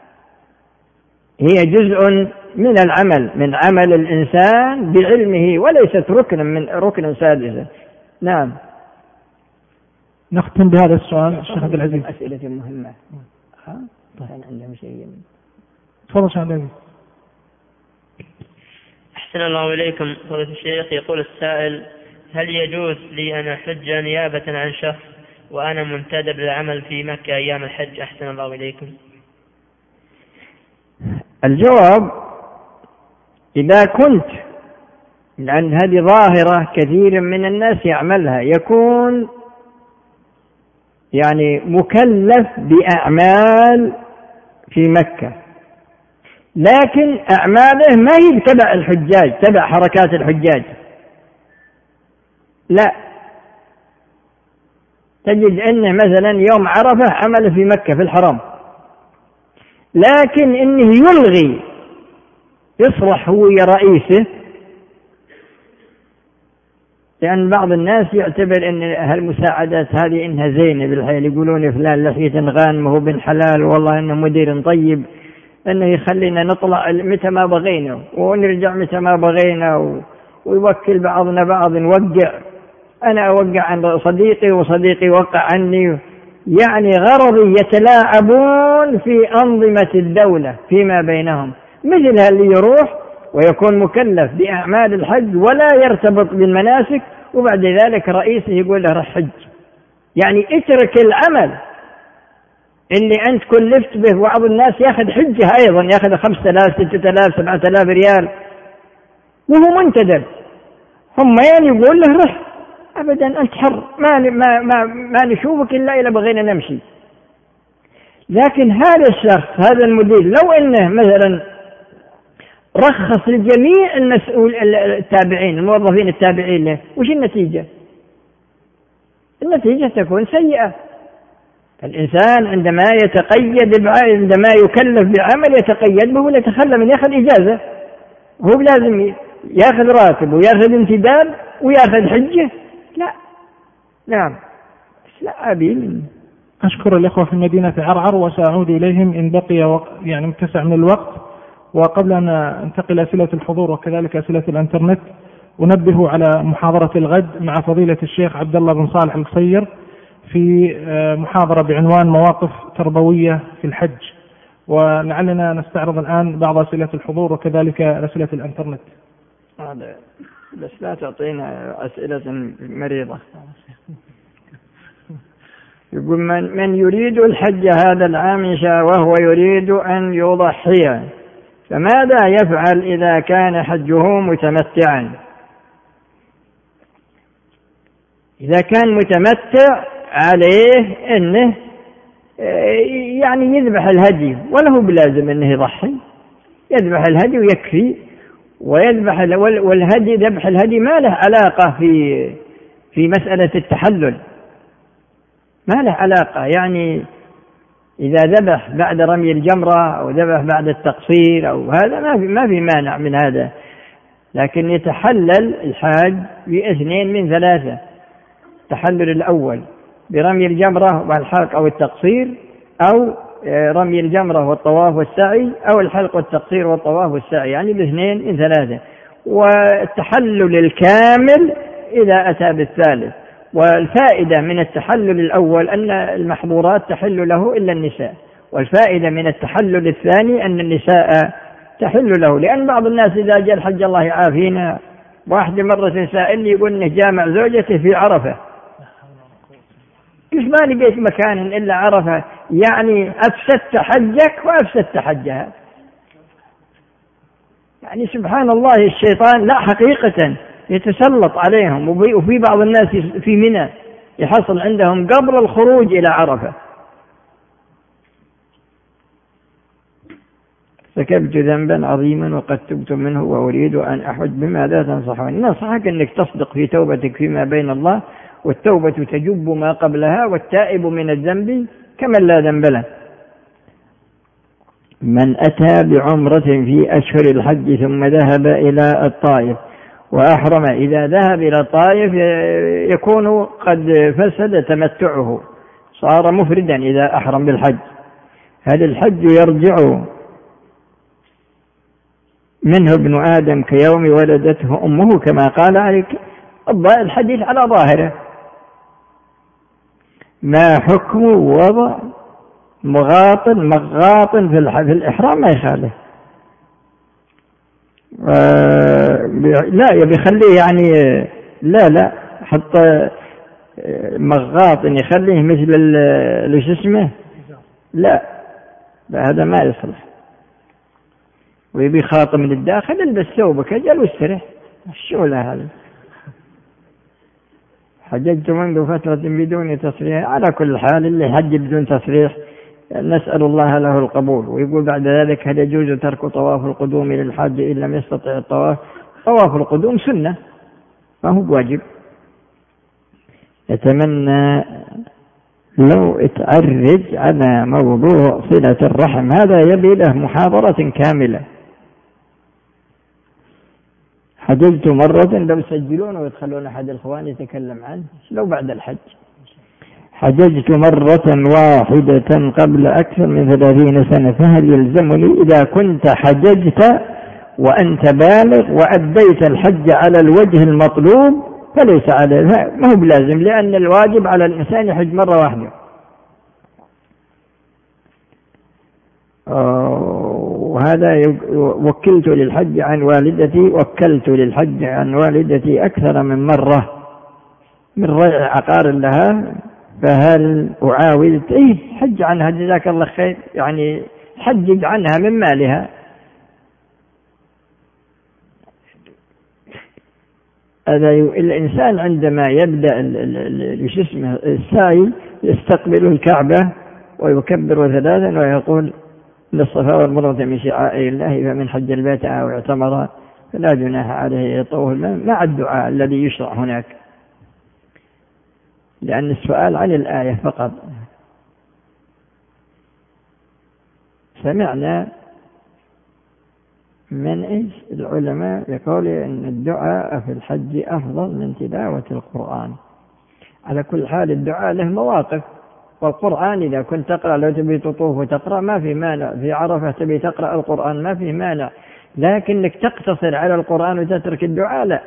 هي جزء من العمل، من عمل الإنسان بعلمه وليست ركنا من ركن سادسا. نعم. نختم بهذا السؤال الشيخ عبد العزيز. أسئلة مهمة. كان عندهم شيء. تفضل شيخ عبد العزيز. أحسن الله إليكم فضيلة الشيخ. يقول السائل هل يجوز لي أن أحج نيابة عن شخص وأنا منتدب للعمل في مكة أيام الحج؟ أحسن الله إليكم. الجواب إذا كنت، لأن هذه ظاهرة كثير من الناس يعملها، يكون يعني مكلف بأعمال في مكة لكن أعماله ما هي تبع الحجاج، تبع حركات الحجاج، لا، تجد أنه مثلا يوم عرفة عمل في مكة في الحرم، لكن إنه يلغي يصلح هو رئيسه، لأن بعض الناس يعتبر أن هالمساعدات هذه إنها زينة بالحيل، يقولون فلان لحية غانمه بن حلال والله إنه مدير طيب، إنه يخلينا نطلع متى ما بغينا ونرجع متى ما بغينا، ويوكل بعضنا بعض نوقع، أنا أوقع عن صديقي وصديقي يوقع عني، يعني غرضي يتلاعبون في أنظمة الدولة فيما بينهم، مثل اللي يروح ويكون مكلف بأعمال الحج ولا يرتبط بالمناسك، وبعد ذلك رئيسه يقول له رح حج، يعني اترك العمل اللي أنت كلفت به. بعض الناس ياخذ حجة أيضا، ياخذ 5000 6000 7000 ريال وهو منتدب، هم يعني يقول له رح، أبدا أنت حر، ما نشوفك إلا إذا بغينا نمشي. لكن هذا الشخص هذا المدير لو أنه مثلا رخص لجميع التابعين الموظفين التابعين له، وش النتيجة؟ النتيجة تكون سيئة. الإنسان عندما يتقيد عندما يكلف بعمل يتقيد به ولا يتخلى من يأخذ إجازة، هو لازم يأخذ راتب ويأخذ انتداب ويأخذ حجة، لا. نعم. لا أبي. أشكر الإخوة في مدينة عرعر وسأعود إليهم إن بقي يعني متسع من الوقت. وقبل أن أنتقل أسئلة الحضور وكذلك أسئلة الإنترنت، أنبه على محاضرة الغد مع فضيلة الشيخ عبد الله بن صالح القصير في محاضرة بعنوان مواقف تربوية في الحج، ولعلنا نستعرض الآن بعض أسئلة الحضور وكذلك أسئلة الإنترنت. بس لا تعطينا أسئلة مريضة. يقول من يريد الحج هذا العام إن شاء وهو يريد أن يضحي فماذا يفعل إذا كان حجه متمتعا؟ إذا كان متمتع عليه أنه يعني يذبح الهدي، وله بلازم أنه يضحي، يذبح الهدي ويكفي، ويذبح والهدي ذبح الهدي ما له علاقة في مسألة التحلل، ما له علاقة. يعني إذا ذبح بعد رمي الجمرة أو ذبح بعد التقصير أو هذا ما في مانع من هذا، لكن يتحلل الحاج باثنين من ثلاثة: التحلل الأول برمي الجمرة والحلق أو التقصير، أو رمي الجمرة والطواف والسعي، أو الحلق والتقصير والطواف والسعي، يعني باثنين من ثلاثة. والتحلل الكامل إذا أتى بالثالث. والفائدة من التحلل الأول أن المحظورات تحل له إلا النساء، والفائدة من التحلل الثاني أن النساء تحل له، لأن بعض الناس إذا جاء الحج الله يعافينا واحد مرة سائلني يقول إنه جامع زوجته في عرفة، كيف ما لقيت مكان إلا عرفة؟ يعني أفسدت حجك وأفسدت حجها. يعني سبحان الله الشيطان لا حقيقة يتسلط عليهم. وفي بعض الناس في منى يحصل عندهم قبل الخروج إلى عرفة. ارتكبت ذنبا عظيما وقد تبت منه وأريد أن أحج، بماذا تنصحني؟ نصحك أنك تصدق في توبتك فيما بين الله، والتوبة تجب ما قبلها، والتائب من الذنب كمن لا ذنب له. من أتى بعمرة في أشهر الحج ثم ذهب إلى الطائف وأحرم، إذا ذهب إلى الطائف يكون قد فسد تمتعه، صار مفردا إذا أحرم بالحج. هل الحج يرجع منه ابن آدم كيوم ولدته أمه كما قال عليك؟ الحديث على ظاهره. ما حكم وضع مغاط في الإحرام؟ ما يخالف. لا يبي يخليه يعني لا حتى مغاط يخليه مثل ليش اسمه، لا هذا ما يصلح. ويبي خاطم من الداخل البس ثوبك أجل واسترح. الشغل هذا. حججت منذ فترة بدون تصريح. على كل حال اللي حج بدون تصريح نسأل الله له القبول. ويقول بعد ذلك هل يجوز ترك طواف القدوم للحاج إن لم يستطع الطواف؟ طواف القدوم سنة ما هو واجب. يتمنى لو اتعرج على موضوع صلة الرحم، هذا يبي له محاضرة كاملة. حججت مرة، لو سجلون ويدخلون أحد الإخوان يتكلم عنه لو بعد الحج. حججت مرة واحدة قبل أكثر من 30 سنة، فهل يلزمني إذا كنت حججت وأنت بالغ وأديت الحج على الوجه المطلوب فليس عليه، ما هو بلازم، لأن الواجب على الإنسان يحج مرة واحدة. وهذا وكلت للحج عن والدتي أكثر من مرة من ريع عقار لها، فهل أعاود؟ حج عنها جزاك الله خير، يعني حجج عنها من مالها. هذا الإنسان عندما يبدأ السعي يستقبل الكعبة ويكبر 3 ويقول للصفا والمروة من شعائر الله، فمن حج البيت أو اعتمر فلا جناح عليه يطوف مع الدعاء الذي يشرع هناك، لأن السؤال عن الآية فقط. سمعنا من العلماء يقول أن الدعاء في الحج أفضل من تلاوة القرآن. على كل حال الدعاء له مواقف، والقرآن إذا كنت تقرأ، لو تبي تطوف وتقرأ ما في مانع، في عرفة تبي تقرأ القرآن ما في مانع، لكنك تقتصر على القرآن وتترك الدعاء لا.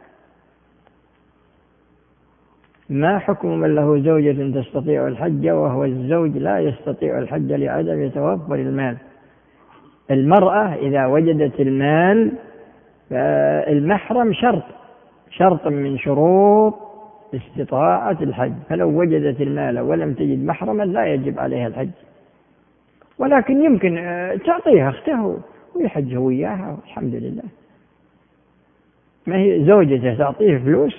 ما حكم من له زوجة تستطيع الحج وهو الزوج لا يستطيع الحج لعدم توفر المال؟ المرأة إذا وجدت المال فالمحرم شرط من شروط استطاعة الحج، فلو وجدت المال ولم تجد محرما لا يجب عليها الحج، ولكن يمكن تعطيها أخته ويحج وياها الحمد لله. ما هي زوجته تعطيه فلوس.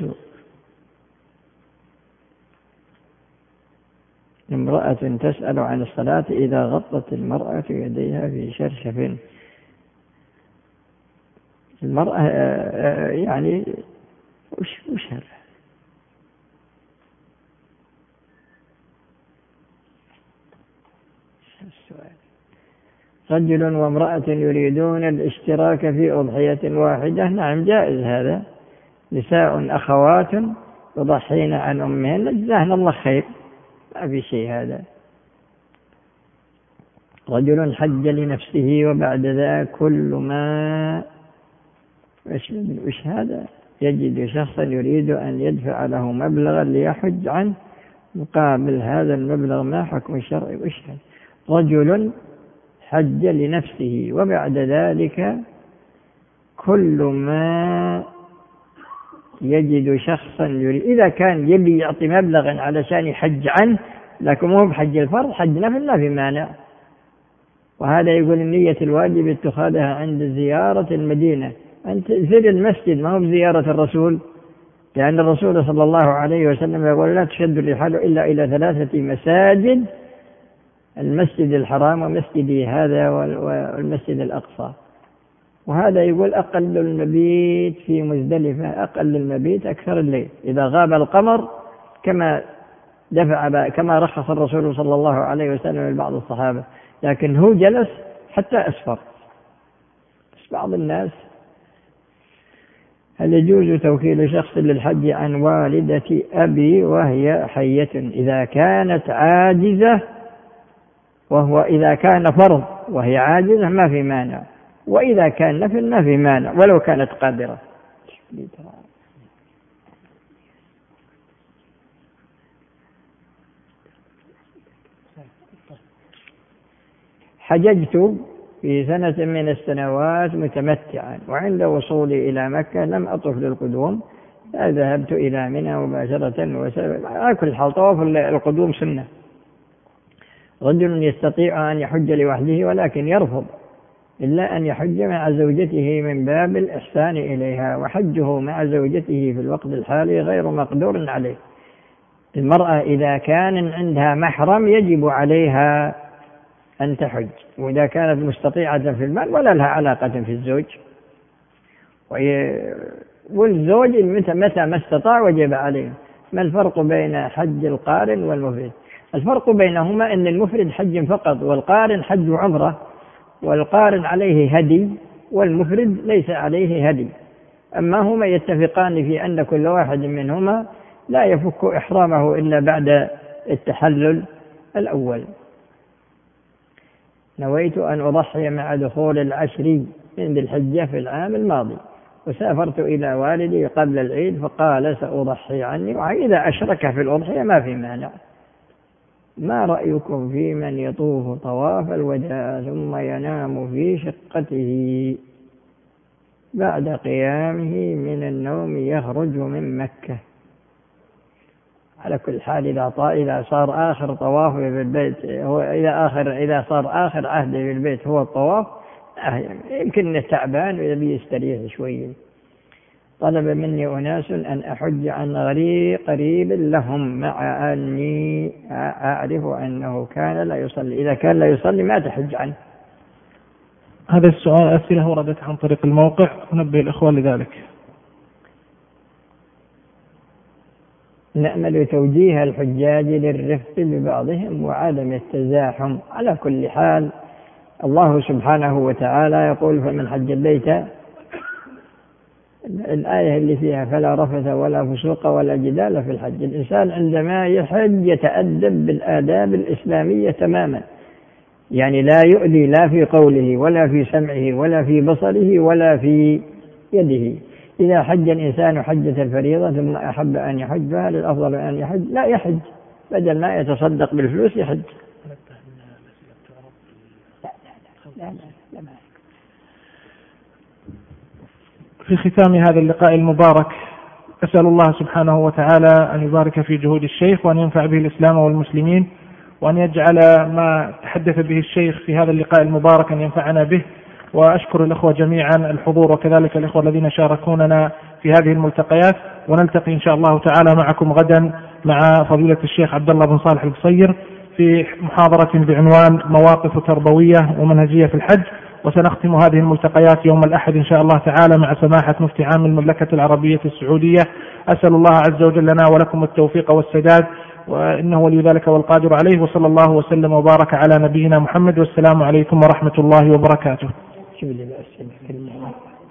امرأة تسأل عن الصلاة إذا غطت المرأة يديها في شرشف. المرأة يعني وش هذا؟ رجل وامرأة يريدون الاشتراك في أضحية واحدة. نعم جائز هذا، نساء أخوات يضحين عن أمهن جزاهن الله خير، ما في شيء هذا. رجل حج لنفسه وبعد ذا كل ما وش هذا يجد شخصا يريد أن يدفع له مبلغا ليحج عنه مقابل هذا المبلغ، ما حكم الشرع؟ وش هذا؟ رجل حج لنفسه وبعد ذلك كل ما يجد شخصا يريد، إذا كان يبي يعطي مبلغا علشان يحج عنه لكن مو بحج الفرض، حج نفل ما في مانع. وهذا يقول النية الواجب اتخاذها عند زيارة المدينة، أنت زر المسجد ما هو بزيارة الرسول، لأن الرسول صلى الله عليه وسلم يقول لا تشد الرحال إلا إلى 3 مساجد، المسجد الحرام ومسجدي هذا والمسجد الأقصى. وهذا يقول أقل المبيت في مزدلفة، أقل المبيت أكثر الليل إذا غاب القمر، كما رخص الرسول صلى الله عليه وسلم لبعض الصحابة، لكن هو جلس حتى أسفر. بس بعض الناس، هل يجوز توكيل شخص للحج عن والدة أبي وهي حية إذا كانت عاجزة، إذا كان فرض وهي عاجزة ما في مانع، وإذا كان نفل ما في مانع ولو كانت قادرة. حججت في سنة من السنوات متمتعا، وعند وصولي إلى مكة لم أطف للقدوم، ذهبت إلى منى مباشرة. على كل حال طواف القدوم سنة. رجل يستطيع أن يحج لوحده ولكن يرفض إلا أن يحج مع زوجته من باب الإحسان إليها، وحجه مع زوجته في الوقت الحالي غير مقدور عليه. المرأة إذا كان عندها محرم يجب عليها أن تحج، وإذا كانت مستطيعة في المال ولا لها علاقة في الزوج. والزوج متى ما استطاع وجب عليه. ما الفرق بين حج القارن والمفرد؟ الفرق بينهما أن المفرد حج فقط، والقارن حج عمرة، والقارن عليه هدي والمفرد ليس عليه هدي. أما هما يتفقان في أن كل واحد منهما لا يفك إحرامه إلا بعد التحلل الأول. نويت أن أضحي مع دخول العشر من ذي الحجة في العام الماضي، وسافرت إلى والدي قبل العيد فقال سأضحي عني، وإذا أشرك في الأضحية ما في مانع. ما رأيكم في من يطوف طواف الوداع ثم ينام في شقته بعد قيامه من النوم يخرج من مكة؟ على كل حال إذا صار آخر طواف في البيت إذا صار آخر عهد في البيت هو الطواف، يمكن أنه تعبان ويبي يستريح شوي. طلب مني أناس أن أحج عن قريب لهم مع أني أعرف أنه كان لا يصلي. إذا كان لا يصلي ما تحج عنه. هذا السؤال أسئلة وردت عن طريق الموقع، ونبه الإخوة لذلك. نأمل توجيه الحجاج للرفق ببعضهم وعدم التزاحم. على كل حال الله سبحانه وتعالى يقول فمن حج البيت، الآية اللي فيها فلا رفث ولا فسوق ولا جدال في الحج. الإنسان عندما يحج يتأدب بالآداب الإسلامية تماما، يعني لا يؤذي لا في قوله ولا في سمعه ولا في بصره ولا في يده. إذا حج الإنسان حجة الفريضة ثم أحب أن يحج فهل الأفضل أن يحج؟ لا يحج، بدل ما يتصدق بالفلوس يحج. في ختام هذا اللقاء المبارك أسأل الله سبحانه وتعالى أن يبارك في جهود الشيخ، وأن ينفع به الإسلام والمسلمين، وأن يجعل ما تحدث به الشيخ في هذا اللقاء المبارك أن ينفعنا به. وأشكر الأخوة جميعا الحضور، وكذلك الأخوة الذين شاركوننا في هذه الملتقيات. ونلتقي إن شاء الله تعالى معكم غدا مع فضيلة الشيخ عبد الله بن صالح القصير في محاضرة بعنوان مواقف تربوية ومنهجية في الحج. وسنختم هذه الملتقيات يوم الأحد إن شاء الله تعالى مع سماحة مفتي عام المملكة العربية السعودية. أسأل الله عز وجل لنا ولكم التوفيق والسداد، وإنه ولي ذلك والقادر عليه. وصلى الله وسلم وبارك على نبينا محمد، والسلام عليكم ورحمة الله وبركاته.